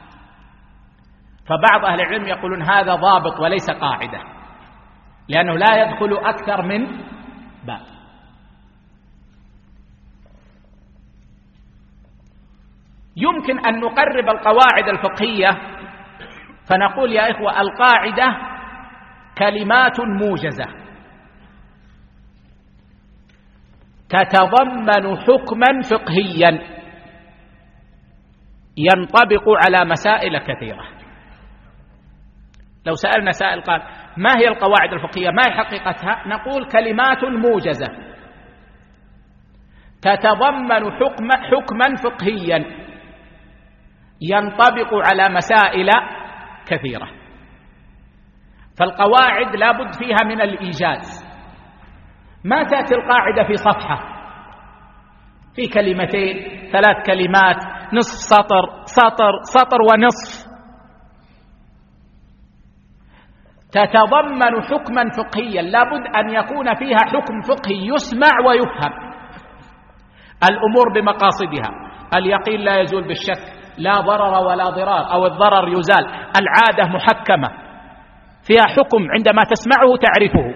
فبعض أهل العلم يقولون هذا ضابط وليس قاعدة، لأنه لا يدخل أكثر من باب. يمكن أن نقرب القواعد الفقهية فنقول يا إخوة القاعدة كلمات موجزة تتضمن حكما فقهيا ينطبق على مسائل كثيرة. لو سألنا سائل قال ما هي القواعد الفقهية، ما هي حقيقتها؟ نقول كلمات موجزة تتضمن حكما فقهيا ينطبق على مسائل كثيرة. فالقواعد لا بد فيها من الإيجاز. ما تأتي القاعدة في صفحة، في كلمتين، 3 كلمات، نصف سطر، سطر ونصف. تتضمن حكما فقهيا لا بد أن يكون فيها حكم فقهي يسمع ويفهم. الأمور بمقاصدها، اليقين لا يزول بالشك، لا ضرر ولا ضرار، أو الضرر يزال، العادة محكمة فيها حكم عندما تسمعه تعرفه،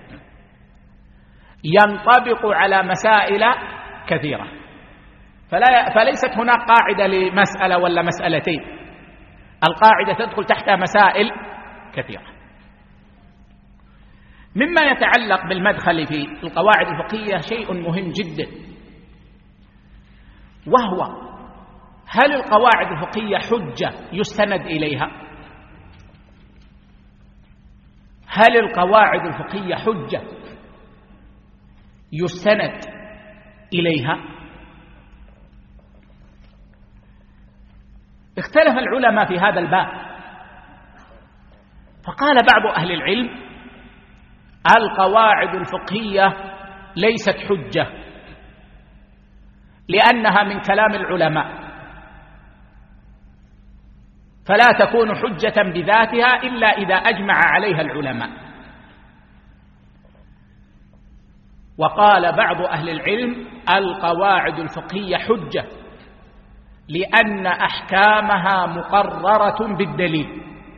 ينطبق على مسائل كثيرة. فليست هناك قاعدة لمسألة ولا مسألتين، القاعدة تدخل تحت مسائل كثيرة. مما يتعلق بالمدخل في القواعد الفقهية شيء مهم جدا، وهو هل القواعد الفقهية حجة يستند إليها؟ هل القواعد الفقهية حجة يستند إليها؟ اختلف العلماء في هذا الباب، فقال بعض أهل العلم القواعد الفقهية ليست حجة لأنها من كلام العلماء، فلا تكون حجة بذاتها إلا إذا أجمع عليها العلماء. وقال بعض أهل العلم القواعد الفقهية حجة لأن أحكامها مقررة بالدليل.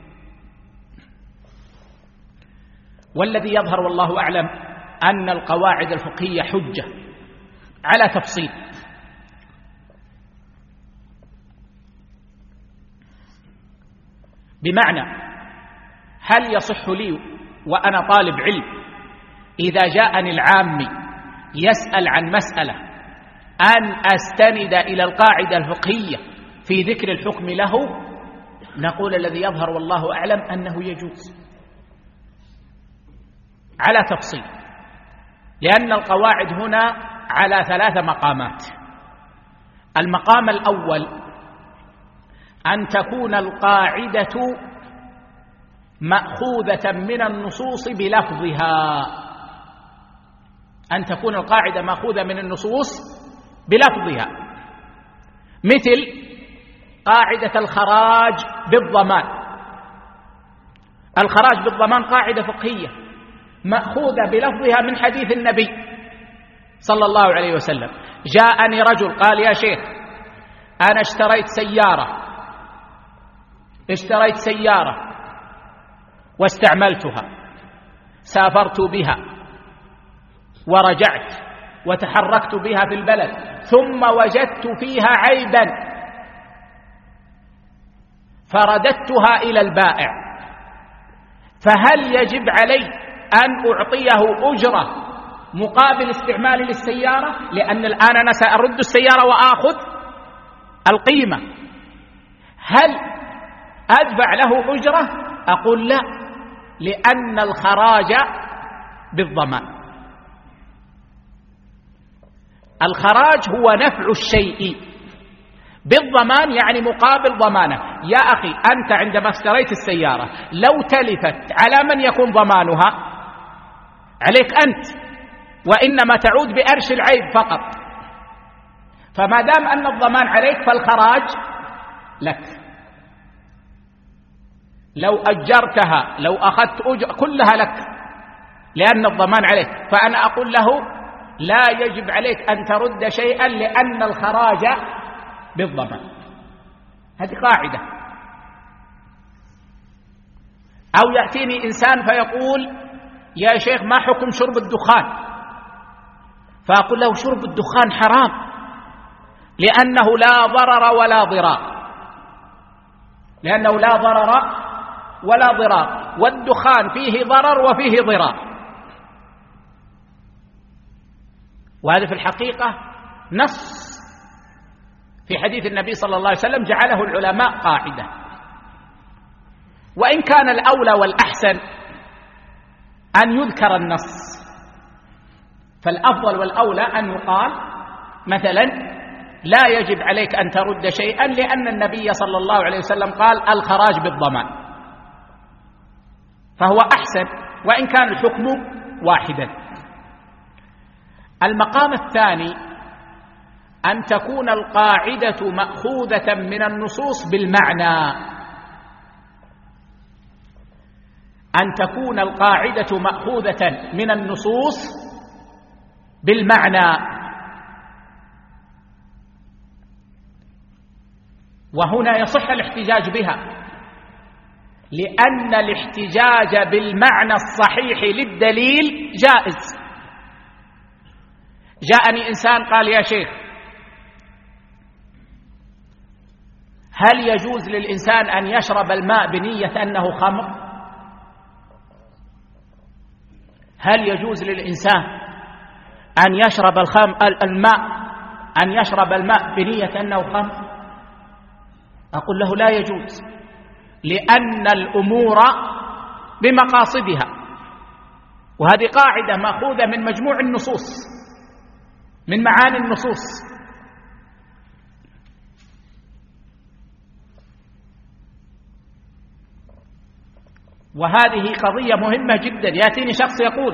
والذي يظهر والله أعلم أن القواعد الفقهية حجة على تفصيل. بمعنى هل يصح لي وأنا طالب علم إذا جاءني العامي يسأل عن مسألة أن أستند إلى القاعدة الفقهية في ذكر الحكم له؟ نقول الذي يظهر والله أعلم أنه يجوز على تفصيل، لأن القواعد هنا على 3 مقامات. المقام الأول أن تكون القاعدة مأخوذة من النصوص بلفظها، أن تكون القاعدة مأخوذة من النصوص بلفظها، مثل قاعدة الخراج بالضمان. الخراج بالضمان قاعدة فقهية مأخوذة بلفظها من حديث النبي صلى الله عليه وسلم. جاءني رجل قال يا شيخ أنا اشتريت سيارة واستعملتها، سافرت بها ورجعت وتحركت بها في البلد، ثم وجدت فيها عيبا فرددتها إلى البائع، فهل يجب علي أن أعطيه أجرة مقابل استعمالي للسيارة؟ لأن الآن أنا سأرد السيارة وآخذ القيمة، هل أدفع له أجرة؟ أقول لا، لأن الخراج بالضمان. الخراج هو نفع الشيء بالضمان، يعني مقابل ضمانه. يا أخي أنت عندما اشتريت السيارة لو تلفت على من يكون ضمانها؟ عليك أنت، وإنما تعود بأرش العيب فقط. فما دام أن الضمان عليك فالخراج لك. لو أجرتها، لو أخذت أجر كلها لك لأن الضمان عليك. فأنا أقول له لا يجب عليك أن ترد شيئا لأن الخراج بالضمان. هذه قاعدة. أو يأتيني إنسان فيقول يا شيخ ما حكم شرب الدخان؟ فأقول له شرب الدخان حرام، لأنه لا ضرر ولا ضرار، والدخان فيه ضرر وفيه ضرار. وهذا في الحقيقة نص في حديث النبي صلى الله عليه وسلم جعله العلماء قاعدة. وإن كان الأولى والأحسن أن يذكر النص، فالأفضل والأولى أن يقال مثلا لا يجب عليك أن ترد شيئا لأن النبي صلى الله عليه وسلم قال الخراج بالضمان، فهو أحسن وإن كان الحكم واحدا. المقام الثاني أن تكون القاعدة مأخوذة من النصوص بالمعنى، أن تكون القاعدة مأخوذة من النصوص بالمعنى. وهنا يصح الاحتجاج بها، لأن الاحتجاج بالمعنى الصحيح للدليل جائز. جاءني إنسان قال يا شيخ هل يجوز للإنسان أن يشرب الماء بنية أنه خمر؟ هل يجوز للإنسان أن يشرب الماء بنية أنه خمر؟ أقول له لا يجوز، لأن الأمور بمقاصدها. وهذه قاعدة مأخوذة من مجموع النصوص، من معاني النصوص. وهذه قضية مهمة جدا. يأتيني شخص يقول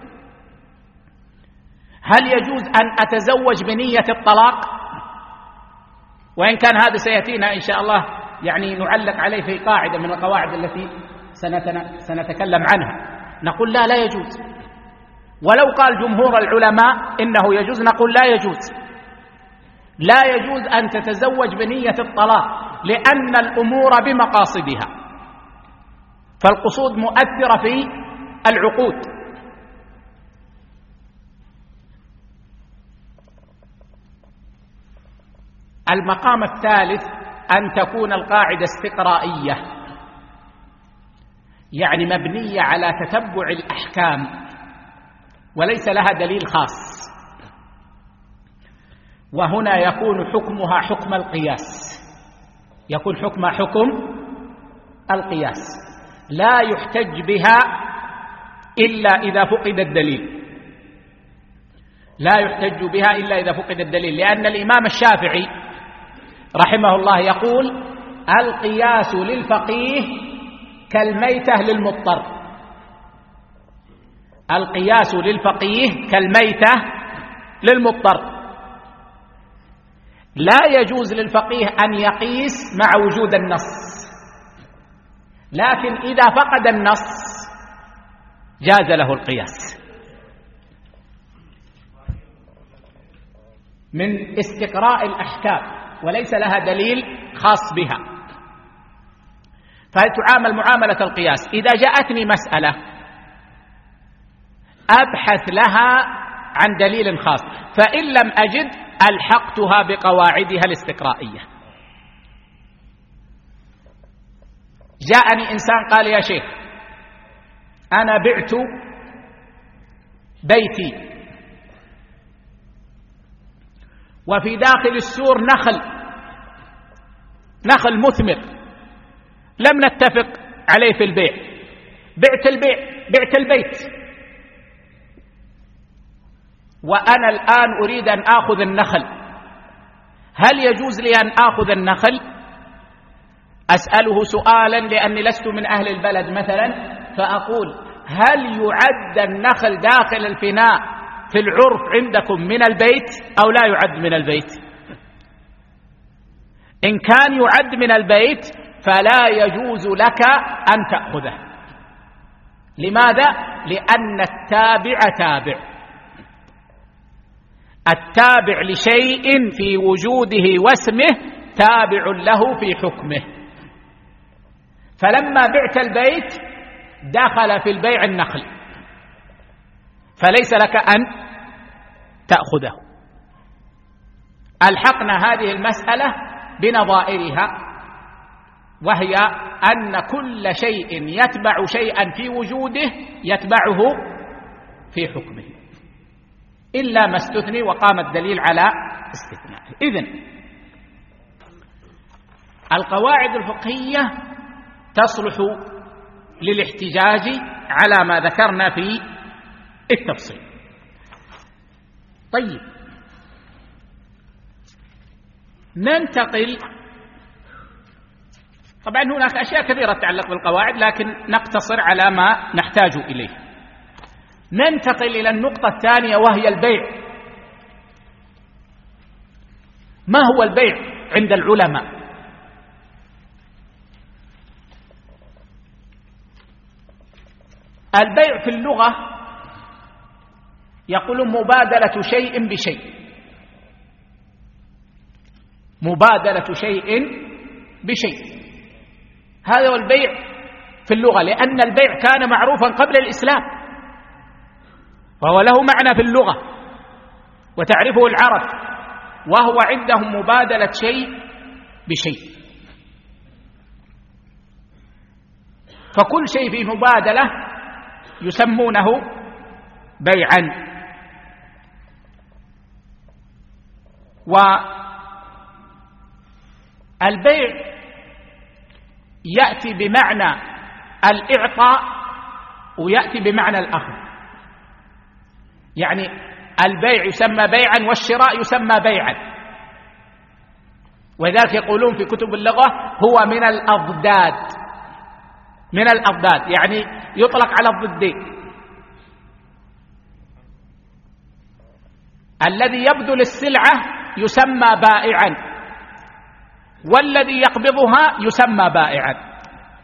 هل يجوز أن أتزوج بنية الطلاق؟ وإن كان هذا سيأتينا إن شاء الله، يعني نعلق عليه في قاعدة من القواعد التي سنتكلم عنها. نقول لا يجوز. ولو قال جمهور العلماء إنه يجوز نقول لا يجوز أن تتزوج بنية الطلاق، لأن الأمور بمقاصدها، فالقصود مؤثرة في العقود. المقام الثالث أن تكون القاعدة استقرائية، يعني مبنية على تتبع الأحكام وليس لها دليل خاص، وهنا يكون حكمها حكم القياس، يكون حكمها حكم القياس، لا يحتج بها إلا إذا فقد الدليل، لا يحتج بها إلا إذا فقد الدليل، لأن الإمام الشافعي رحمه الله يقول: القياس للفقيه كالميتة للمضطر. القياس للفقيه كالميتة للمضطر، لا يجوز للفقيه أن يقيس مع وجود النص، لكن إذا فقد النص جاز له القياس من استقراء الأحكام وليس لها دليل خاص بها، فتعامل معاملة القياس. إذا جاءتني مسألة أبحث لها عن دليل خاص، فإن لم أجد ألحقتها بقواعدها الاستقرائية. جاءني إنسان قال: يا شيخ، أنا بعت بيتي وفي داخل السور نخل مثمر، لم نتفق عليه في البيع، بعت البيت، وأنا الآن أريد أن آخذ النخل، هل يجوز لي أن آخذ النخل؟ أسأله سؤالا لأني لست من أهل البلد مثلا، فأقول: هل يعد النخل داخل الفناء في العرف عندكم من البيت أو لا يعد من البيت؟ إن كان يعد من البيت فلا يجوز لك أن تأخذه. لماذا؟ لأن التابع تابع، التابع لشيء في وجوده واسمه تابع له في حكمه، فلما بعت البيت دخل في البيع النخل، فليس لك أن تأخذه. ألحقنا هذه المسألة بنظائرها، وهي أن كل شيء يتبع شيئا في وجوده يتبعه في حكمه، إلا ما استثني وقام الدليل على استثنائه. إذن القواعد الفقهية تصلح للاحتجاج على ما ذكرنا في التفصيل. طيب، ننتقل. طبعا هناك أشياء كثيرة تتعلق بالقواعد، لكن نقتصر على ما نحتاج إليه. ننتقل إلى النقطة الثانية، وهي البيع. ما هو البيع عند العلماء؟ البيع في اللغة يقول مبادلة شيء بشيء، مبادلة شيء بشيء، هذا هو البيع في اللغة، لأن البيع كان معروفا قبل الإسلام، وهو له معنى في اللغة وتعرفه العرب، وهو عندهم مبادلة شيء بشيء. فكل شيء في مبادلة يسمونه بيعا. والبيع يأتي بمعنى الإعطاء ويأتي بمعنى الأخذ، يعني البيع يسمى بيعا والشراء يسمى بيعا، وذلك يقولون في كتب اللغة هو من الأضداد، من الأضداد يعني يطلق على الضدين. الذي يبذل السلعة يسمى بائعا، والذي يقبضها يسمى بائعا.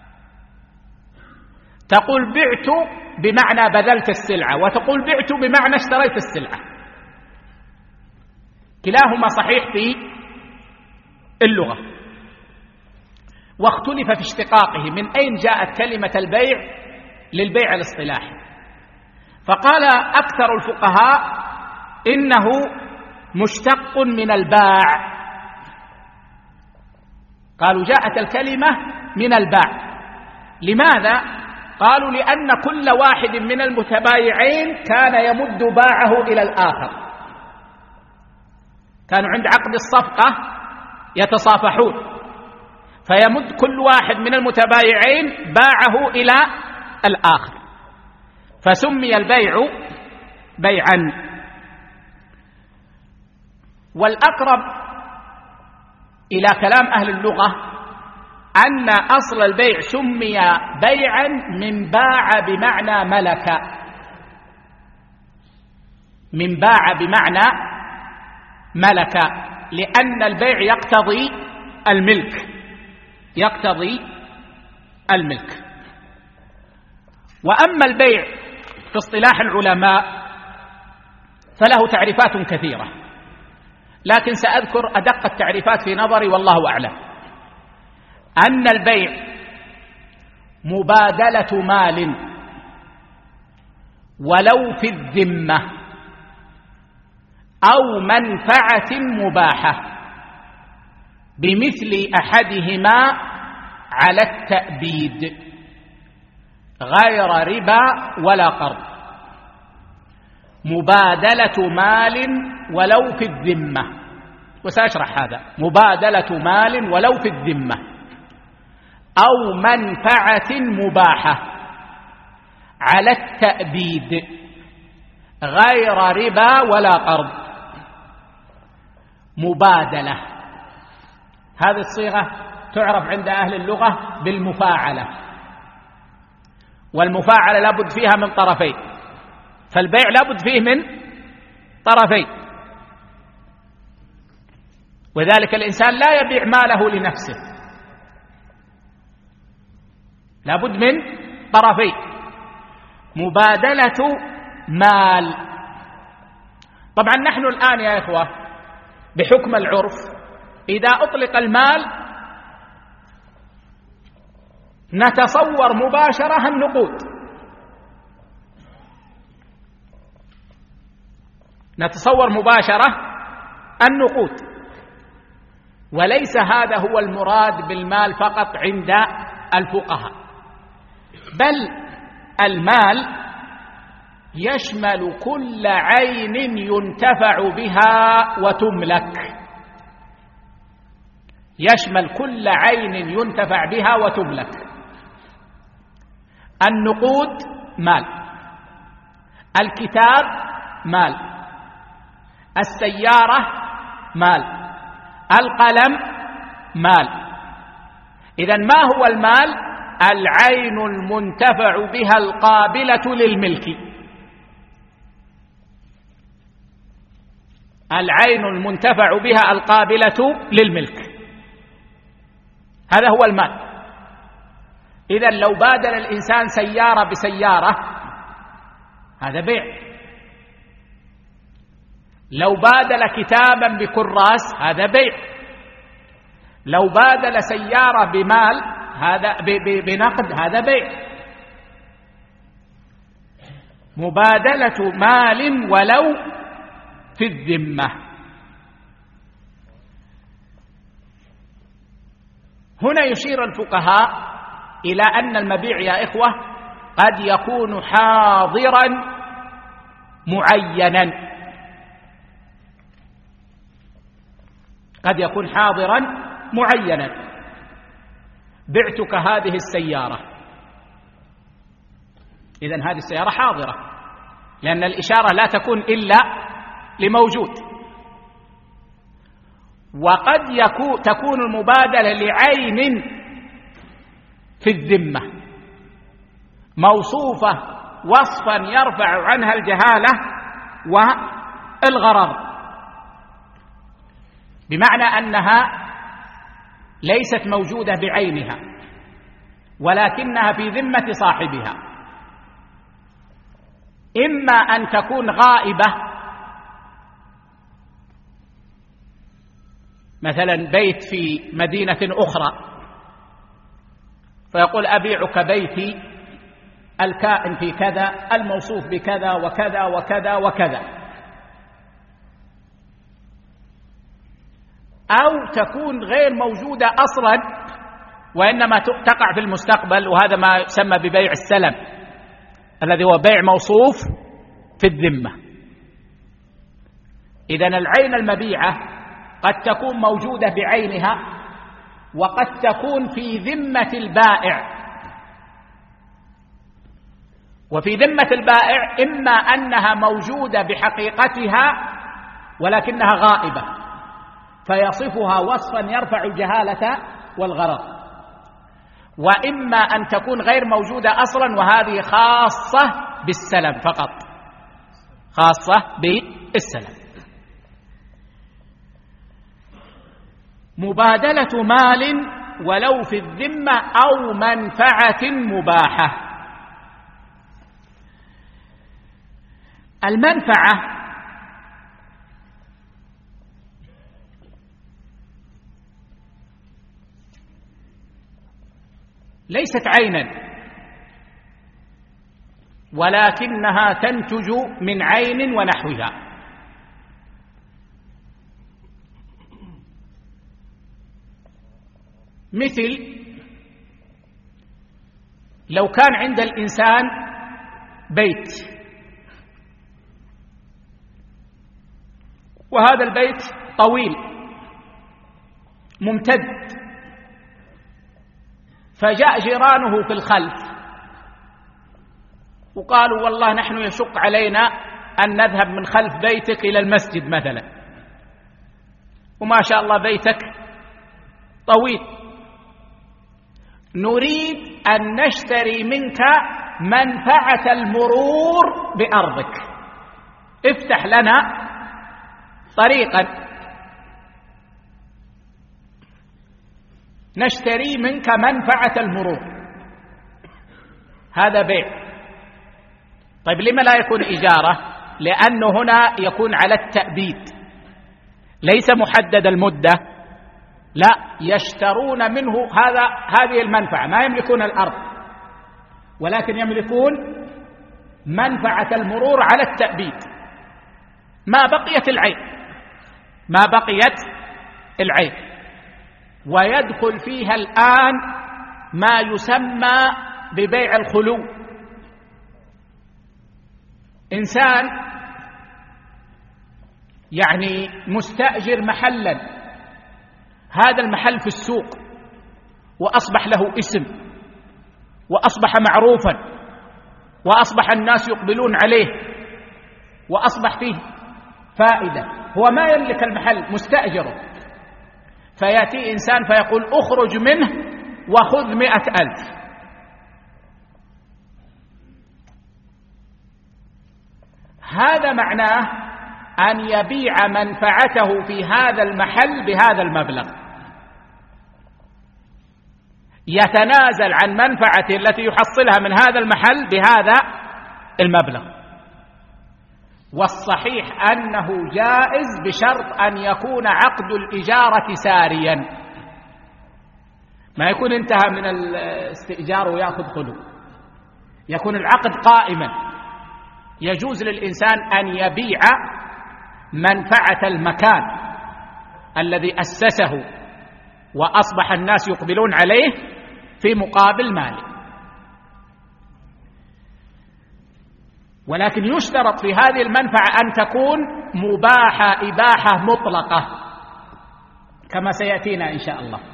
تقول بعت بمعنى بذلت السلعة، وتقول بعت بمعنى اشتريت السلعة، كلاهما صحيح في اللغة، واختلف في اشتقاقه، من أين جاءت كلمة البيع للبيع الاصطلاحي. فقال أكثر الفقهاء إنه مشتق من الباع، قالوا جاءت الكلمة من الباع. لماذا؟ قالوا لأن كل واحد من المتبايعين كان يمد باعه إلى الآخر، كانوا عند عقد الصفقة يتصافحون، فيمد كل واحد من المتبايعين باعه إلى الآخر، فسمي البيع بيعا. والأقرب إلى كلام أهل اللغة أن أصل البيع سمي بيعا من باع بمعنى ملك، من باع بمعنى ملك، لأن البيع يقتضي الملك، يقتضي الملك. وأما البيع في اصطلاح العلماء فله تعريفات كثيرة، لكن سأذكر أدق التعريفات في نظري والله أعلم. أن البيع مبادلة مال ولو في الذمة أو منفعة مباحة بمثل أحدهما على التأبيد غير ربا ولا قرض. مبادلة مال ولو في الذمة، وسأشرح هذا، مبادلة مال ولو في الذمة أو منفعة مباحة على التأبيد غير ربا ولا قرض. مبادلة هذه الصيغة تعرف عند أهل اللغة بالمفاعلة، والمفاعلة لابد فيها من طرفين، فالبيع لابد فيه من طرفين، وذلك الإنسان لا يبيع ماله لنفسه، لابد من طرفين. مبادلة مال، طبعا نحن الآن يا إخوة بحكم العرف إذا أطلق المال نتصور مباشرة النقود، نتصور مباشرة النقود، وليس هذا هو المراد بالمال فقط عند الفقهاء، بل المال يشمل كل عين ينتفع بها وتملك، يشمل كل عين ينتفع بها وتملك. النقود مال، الكتاب مال، السيارة مال، القلم مال. إذن ما هو المال؟ العين المنتفع بها القابلة للملك، العين المنتفع بها القابلة للملك، هذا هو المال. إذن لو بادل الإنسان سيارة بسيارة هذا بيع، لو بادل كتابا بكراس هذا بيع، لو بادل سيارة بمال هذا بنقد هذا بيع. مبادلة مال ولو في الذمة. هنا يشير الفقهاء إلى أن المبيع يا إخوة قد يكون حاضرا معينا، قد يكون حاضرا معينا. بعتك هذه السيارة، إذن هذه السيارة حاضرة، لأن الإشارة لا تكون إلا لموجود. وقد تكون المبادلة لعين في الذمة موصوفة وصفا يرفع عنها الجهالة والغرر، بمعنى أنها ليست موجودة بعينها ولكنها في ذمة صاحبها، إما أن تكون غائبة، مثلا بيت في مدينة أخرى فيقول أبيعك بيتي الكائن في كذا الموصوف بكذا وكذا وكذا وكذا، أو تكون غير موجودة أصلا وإنما تقع في المستقبل، وهذا ما يسمى ببيع السلم الذي هو بيع موصوف في الذمة. إذن العين المبيعة قد تكون موجودة بعينها وقد تكون في ذمة البائع. وفي ذمة البائع إما أنها موجودة بحقيقتها ولكنها غائبة فيصفها وصفا يرفع الجهالة والغرض، وإما أن تكون غير موجودة أصلا، وهذه خاصة بالسلم فقط، خاصة بالسلم. مبادلة مال ولو في الذمة أو منفعة مباحة. المنفعة ليست عينا، ولكنها تنتج من عين ونحوها. مثل لو كان عند الإنسان بيت، وهذا البيت طويل ممتد، فجاء جيرانه في الخلف وقالوا والله نحن يشق علينا أن نذهب من خلف بيتك إلى المسجد مثلا، وما شاء الله بيتك طويل، نريد أن نشتري منك منفعة المرور بأرضك، افتح لنا طريقا نشتري منك منفعة المرور. هذا بيع. طيب لما لا يكون إجارة؟ لأنه هنا يكون على التأبيد، ليس محدد المدة، لا، يشترون منه هذه المنفعة، ما يملكون الأرض ولكن يملكون منفعة المرور على التأبيد ما بقيت العين، ما بقيت العين. ويدخل فيها الآن ما يسمى ببيع الخلو. إنسان يعني مستأجر محلا، هذا المحل في السوق وأصبح له اسم وأصبح معروفا وأصبح الناس يقبلون عليه وأصبح فيه فائدة، هو ما يملك المحل، مستأجره، فيأتي إنسان فيقول أخرج منه وخذ 100,000. هذا معناه أن يبيع منفعته في هذا المحل بهذا المبلغ، يتنازل عن منفعته التي يحصلها من هذا المحل بهذا المبلغ. والصحيح أنه جائز بشرط أن يكون عقد الإجارة ساريا، ما يكون انتهى من الاستئجار ويأخذ خلو، يكون العقد قائما. يجوز للإنسان أن يبيع منفعة المكان الذي أسسه وأصبح الناس يقبلون عليه في مقابل ماله، ولكن يشترط في هذه المنفعة أن تكون مباحة إباحة مطلقة كما سيأتينا إن شاء الله.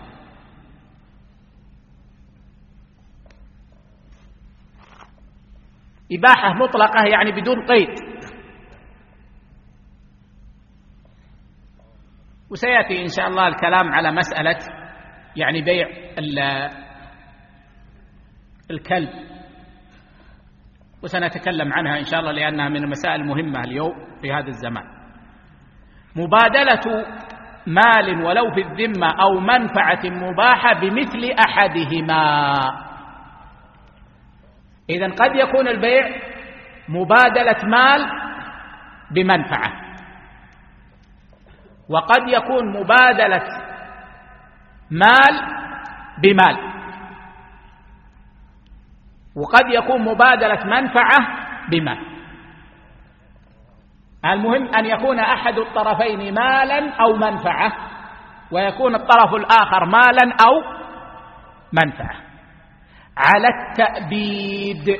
إباحة مطلقة يعني بدون قيد، وسيأتي إن شاء الله الكلام على مسألة يعني بيع الكلب، وسنتكلم عنها إن شاء الله لأنها من المسائل المهمة اليوم في هذا الزمان. مبادلة مال ولو في الذمة أو منفعة مباحة بمثل أحدهما. إذن قد يكون البيع مبادلة مال بمنفعة، وقد يكون مبادلة مال بمال، وقد يكون مبادلة منفعة بمال. المهم أن يكون أحد الطرفين مالا أو منفعة، ويكون الطرف الآخر مالا أو منفعة على التأبيد،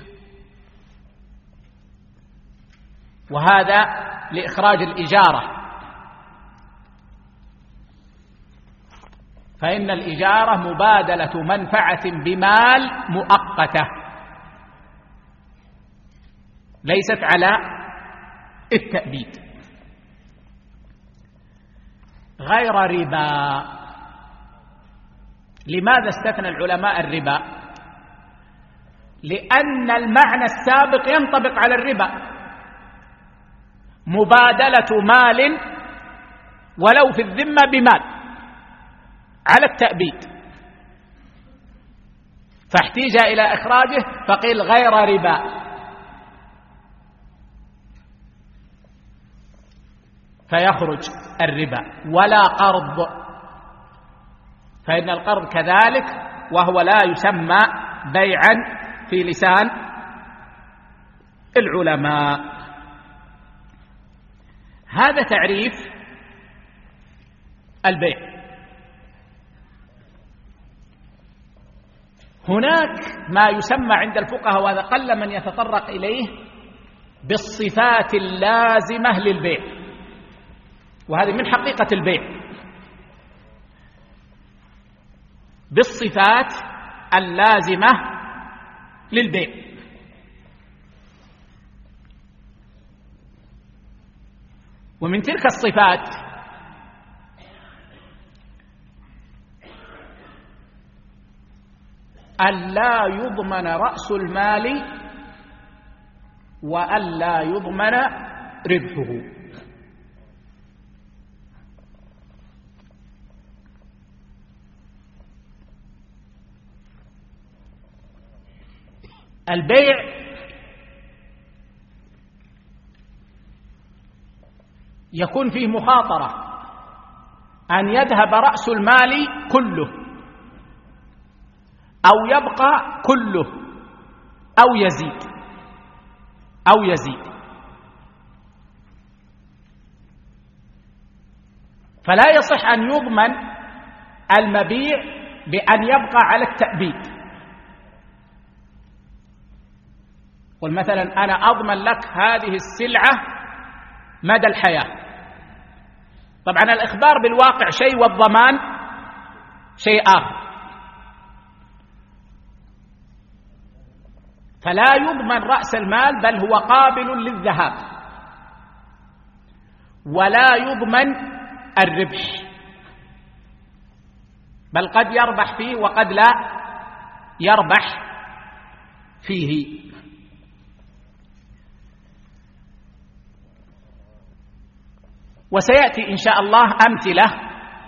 وهذا لإخراج الإجارة، فإن الإجارة مبادلة منفعة بمال مؤقتة ليست على التأبيد. غير ربا. لماذا استثنى العلماء الربا؟ لأن المعنى السابق ينطبق على الربا، مبادلة مال ولو في الذمة بمال على التأبيد، فاحتيج إلى إخراجه فقيل غير ربا، فيخرج الربا. ولا قرض، فإن القرض كذلك وهو لا يسمى بيعا في لسان العلماء. هذا تعريف البيع. هناك ما يسمى عند الفقهاء، وهذا قل من يتطرق إليه، بالصفات اللازمة للبيع، وهذه من حقيقة البيع، بالصفات اللازمة للبيع. ومن تلك الصفات ألا يضمن رأس المال وألا يضمن ربحه. البيع يكون فيه مخاطرة أن يذهب رأس المال كله أو يبقى كله أو يزيد، فلا يصح أن يضمن المبيع بأن يبقى على التأبيد. قل مثلا أنا أضمن لك هذه السلعة مدى الحياة. طبعا الإخبار بالواقع شيء والضمان شيء آخر، فلا يضمن رأس المال بل هو قابل للذهاب، ولا يضمن الربح، بل قد يربح فيه وقد لا يربح فيه. وسيأتي إن شاء الله أمثلة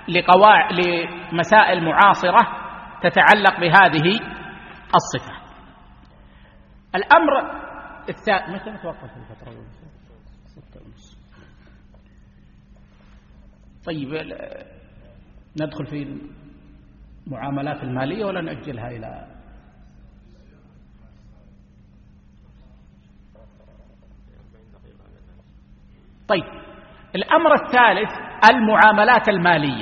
لمسائل معاصرة تتعلق بهذه الصفة. الأمر الثاني، متى نتوقف الفترة؟ 6:30. طيب ندخل في المعاملات المالية ولا نأجلها إلى؟ طيب الأمر الثالث المعاملات المالية.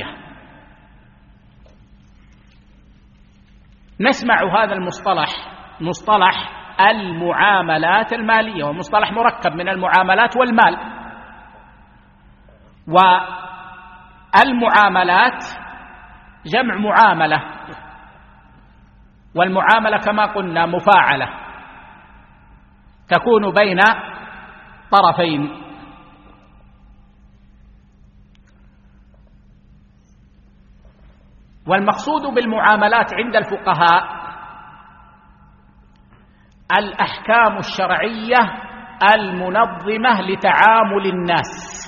نسمع هذا المصطلح، مصطلح المعاملات المالية، ومصطلح مركب من المعاملات والمال. والمعاملات جمع معاملة، والمعاملة كما قلنا مفاعلة تكون بين طرفين. والمقصود بالمعاملات عند الفقهاء الأحكام الشرعية المنظمة لتعامل الناس،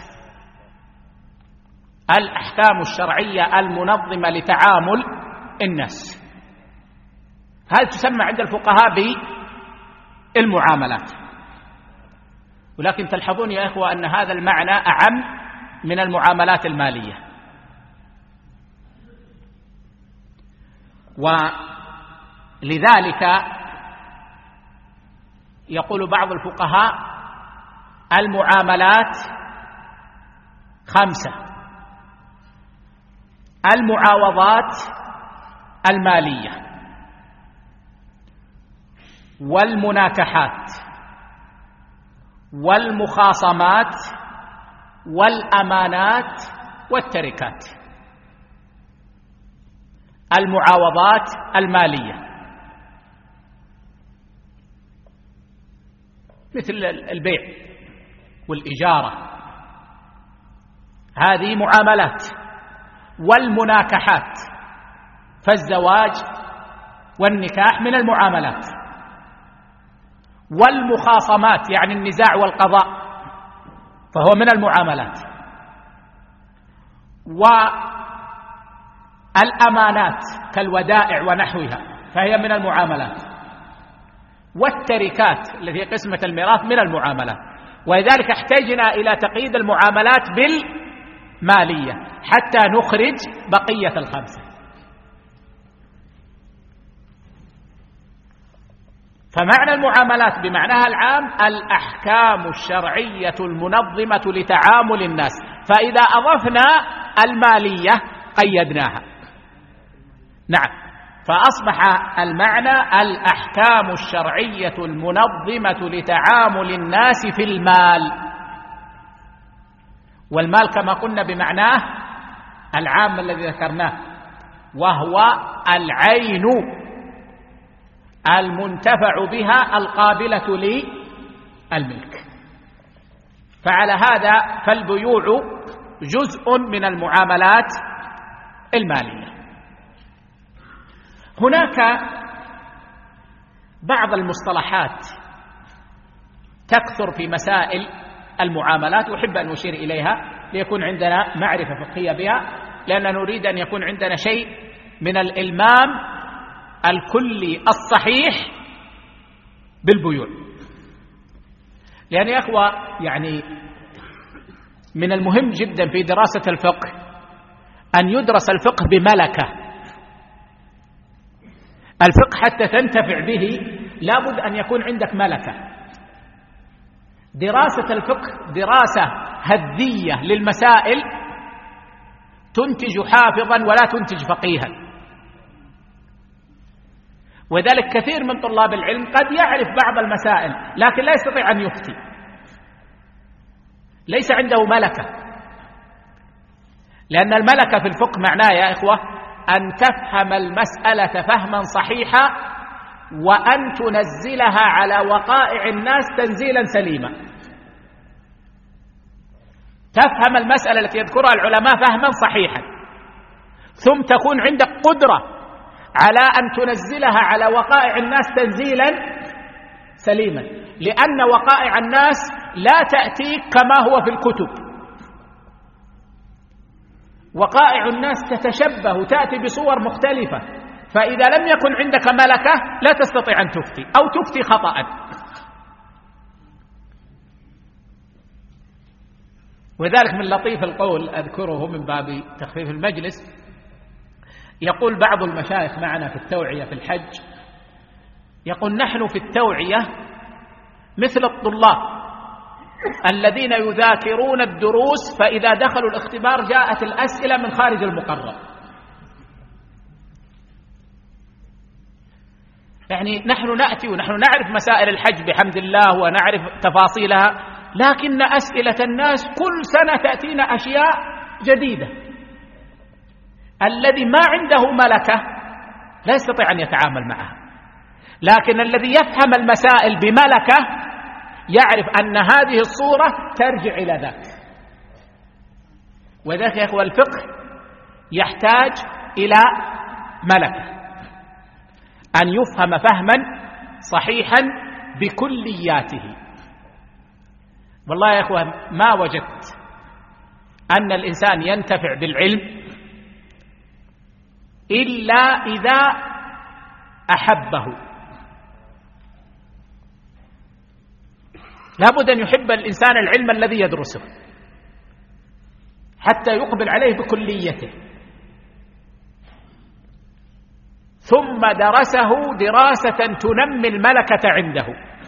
الأحكام الشرعية المنظمة لتعامل الناس، هذه تسمى عند الفقهاء بالمعاملات. ولكن تلحظون يا إخوة أن هذا المعنى أعم من المعاملات المالية. ولذلك يقول بعض الفقهاء المعاملات 5: المعاوضات المالية، والمناكحات والمخاصمات والأمانات والتركات، المعاوضات المالية مثل البيع والإجارة، هذه معاملات. والمناكحات، فالزواج والنكاح من المعاملات. والمخاصمات يعني النزاع والقضاء فهو من المعاملات. والأمانات كالودائع ونحوها فهي من المعاملات. والتركات التي هي قسمة الميراث من المعاملات. ولذلك احتجنا إلى تقييد المعاملات بالمالية حتى نخرج بقية الخمسة. فمعنى المعاملات بمعناها العام الأحكام الشرعية المنظمة لتعامل الناس، فإذا أضفنا المالية قيدناها. نعم، فأصبح المعنى الأحكام الشرعية المنظمة لتعامل الناس في المال. والمال كما قلنا بمعناه العام الذي ذكرناه، وهو العين المنتفع بها القابلة للملك. فعلى هذا فالبيوع جزء من المعاملات المالية. هناك بعض المصطلحات تكثر في مسائل المعاملات، وأحب أن أشير إليها ليكون عندنا معرفة فقهية بها، لأننا نريد أن يكون عندنا شيء من الإلمام الكلي الصحيح بالبيوع. لأن يا أخوة يعني من المهم جدا في دراسة الفقه أن يدرس الفقه بملكة. الفقه حتى تنتفع به لابد أن يكون عندك ملكة. دراسة الفقه دراسة هدية للمسائل تنتج حافظا ولا تنتج فقيها. وذلك كثير من طلاب العلم قد يعرف بعض المسائل لكن لا يستطيع أن يفتي، ليس عنده ملكة. لأن الملكة في الفقه معناه يا إخوة أن تفهم المسألة فهما صحيحا وأن تنزلها على وقائع الناس تنزيلا سليما. تفهم المسألة التي يذكرها العلماء فهما صحيحا، ثم تكون عندك قدرة على أن تنزلها على وقائع الناس تنزيلا سليما، لأن وقائع الناس لا تأتيك كما هو في الكتب. وقائع الناس تتشبه تأتي بصور مختلفة، فإذا لم يكن عندك ملكة لا تستطيع أن تفتي أو تفتي خطأ. وذلك من لطيف القول أذكره من باب تخفيف المجلس، يقول بعض المشايخ معنا في التوعية في الحج، يقول نحن في التوعية مثل الطلاب الذين يذاكرون الدروس فإذا دخلوا الاختبار جاءت الأسئلة من خارج المقرر. يعني نحن نأتي ونحن نعرف مسائل الحج بحمد الله ونعرف تفاصيلها، لكن أسئلة الناس كل سنة تأتينا أشياء جديدة. الذي ما عنده ملكة لا يستطيع أن يتعامل معها، لكن الذي يفهم المسائل بملكة يعرف أن هذه الصورة ترجع إلى ذاك. وذلك يا أخوة الفقه يحتاج إلى ملكة، أن يفهم فهما صحيحا بكلياته. والله يا أخوة ما وجدت أن الإنسان ينتفع بالعلم إلا إذا أحبه. لابد أن يحب الإنسان العلم الذي يدرسه حتى يقبل عليه بكليته، ثم درسه دراسة تنمي الملكة عنده،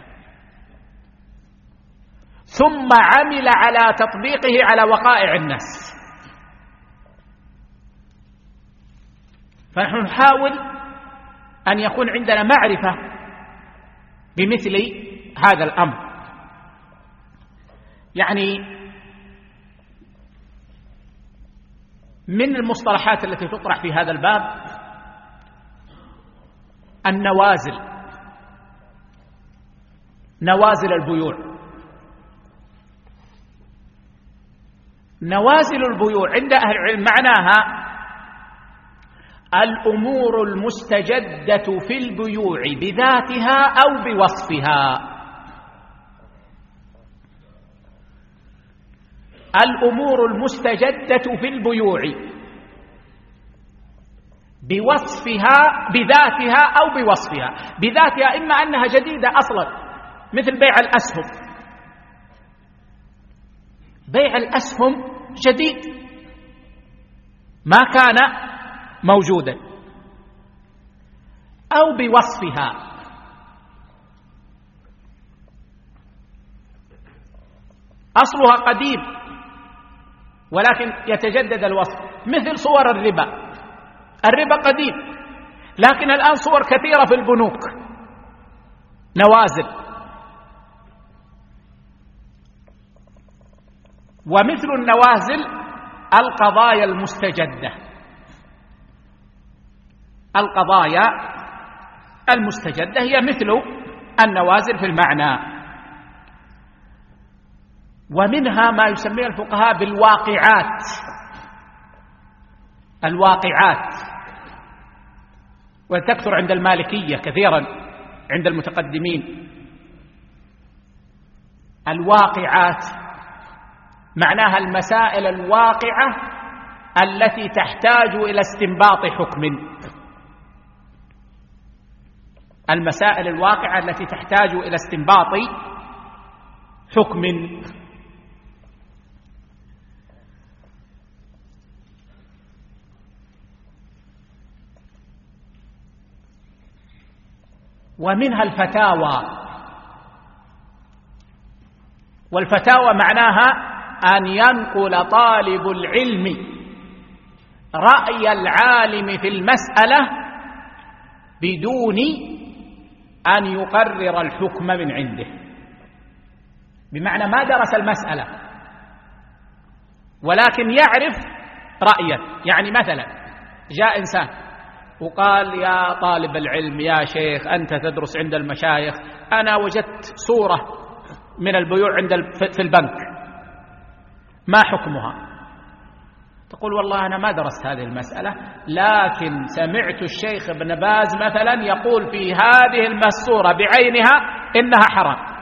ثم عمل على تطبيقه على وقائع الناس. فنحن نحاول أن يكون عندنا معرفة بمثل هذا الأمر. يعني من المصطلحات التي تطرح في هذا الباب النوازل، نوازل البيوع. نوازل البيوع عند أهل العلم معناها الأمور المستجدة في البيوع بذاتها أو بوصفها. الأمور المستجدة في البيوع بوصفها، بذاتها أو بوصفها. بذاتها إما أنها جديدة أصلا، مثل بيع الأسهم. بيع الأسهم جديد ما كان موجودا، أو بوصفها. أصلها قديم ولكن يتجدد الوصف، مثل صور الربا. الربا قديم لكن الآن صور كثيرة في البنوك، نوازل. ومثل النوازل القضايا المستجدة. القضايا المستجدة هي مثل النوازل في المعنى. ومنها ما يسميه الفقهاء بالواقعات. الواقعات، وتكثر عند المالكية كثيرا عند المتقدمين. الواقعات معناها المسائل الواقعة التي تحتاج إلى استنباط حكم. المسائل الواقعة التي تحتاج إلى استنباط حكم. ومنها الفتاوى. والفتاوى معناها أن ينقل طالب العلم رأي العالم في المسألة بدون أن يقرر الحكم من عنده. بمعنى ما درس المسألة ولكن يعرف رأيا. يعني مثلا جاء إنسان وقال: يا طالب العلم، يا شيخ، أنت تدرس عند المشايخ، أنا وجدت صورة من البيوع في البنك، ما حكمها؟ تقول: والله أنا ما درست هذه المسألة، لكن سمعت الشيخ ابن باز مثلا يقول في هذه الصورة بعينها إنها حرام.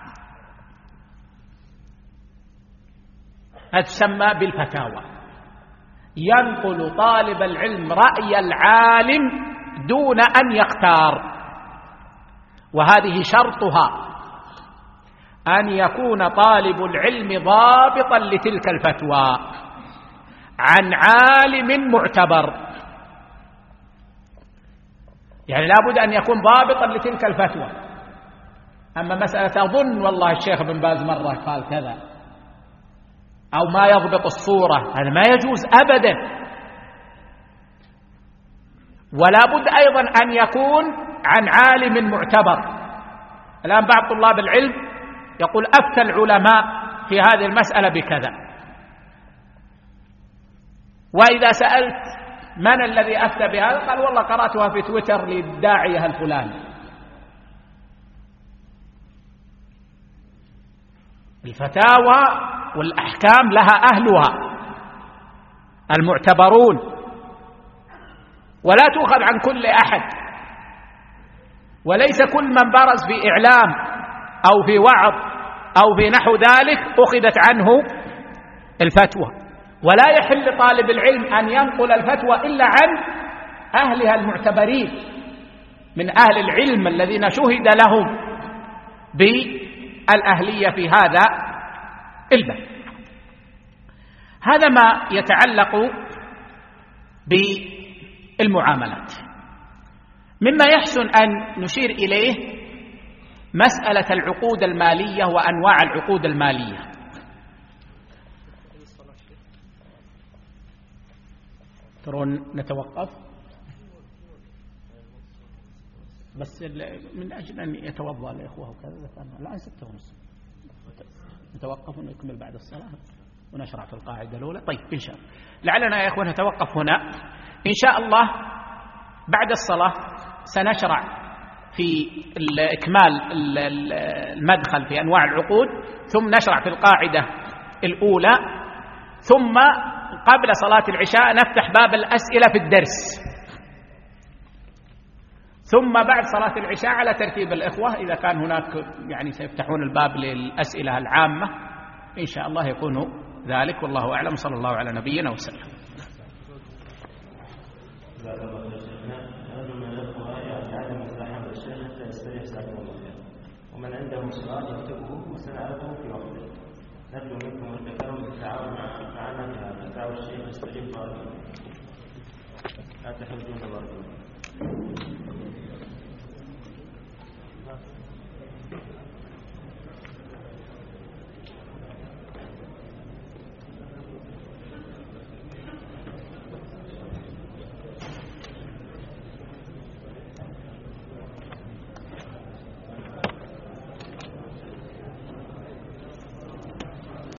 هذا تسمى بالفتاوى. ينقل طالب العلم رأي العالم دون أن يختار. وهذه شرطها أن يكون طالب العلم ضابطا لتلك الفتوى عن عالم معتبر. يعني لابد أن يكون ضابطا لتلك الفتوى. أما مسألة أظن والله الشيخ ابن باز مرة قال كذا، أو ما يضبط الصورة، هذا ما يجوز أبدا. ولا بد أيضا أن يكون عن عالم معتبر. الآن بعض طلاب العلم يقول: أفتى العلماء في هذه المسألة بكذا. وإذا سألت من الذي أفتى بهذا؟ قال: والله قرأتها في تويتر للداعية الفلاني. الفتاوى والأحكام لها أهلها المعتبرون، ولا تؤخذ عن كل أحد. وليس كل من برز في إعلام أو في وعظ أو في نحو ذلك أخذت عنه الفتوى. ولا يحل طالب العلم أن ينقل الفتوى إلا عن أهلها المعتبرين من أهل العلم الذين شهد لهم بالأهلية في هذا الباب. هذا ما يتعلق بالمعاملات. مما يحسن أن نشير إليه مسألة العقود المالية وأنواع العقود المالية. ترون نتوقف؟ بس من أجل أن يتوضأ الإخوة وكذا. الآن 6:30 نتوقف ونكمل بعد الصلاة ونشرع في القاعدة الأولى. طيب إن شاء الله لعلنا يا إخوة نتوقف هنا إن شاء الله. بعد الصلاة سنشرع في إكمال المدخل في أنواع العقود، ثم نشرع في القاعدة الأولى، ثم قبل صلاة العشاء نفتح باب الأسئلة في الدرس، ثم بعد صلاة العشاء على ترتيب الإخوة إذا كان هناك يعني سيفتحون الباب للأسئلة العامة إن شاء الله يكون ذلك. والله أعلم. صلى الله على نبينا وسلم. ومن عنده سؤال يكتبه وسنعرضه في وقته. نرجو منكم التكرم بالتعاون معنا في هذا. دعوة الشيخ استجيب لا تحرجون بارك الله.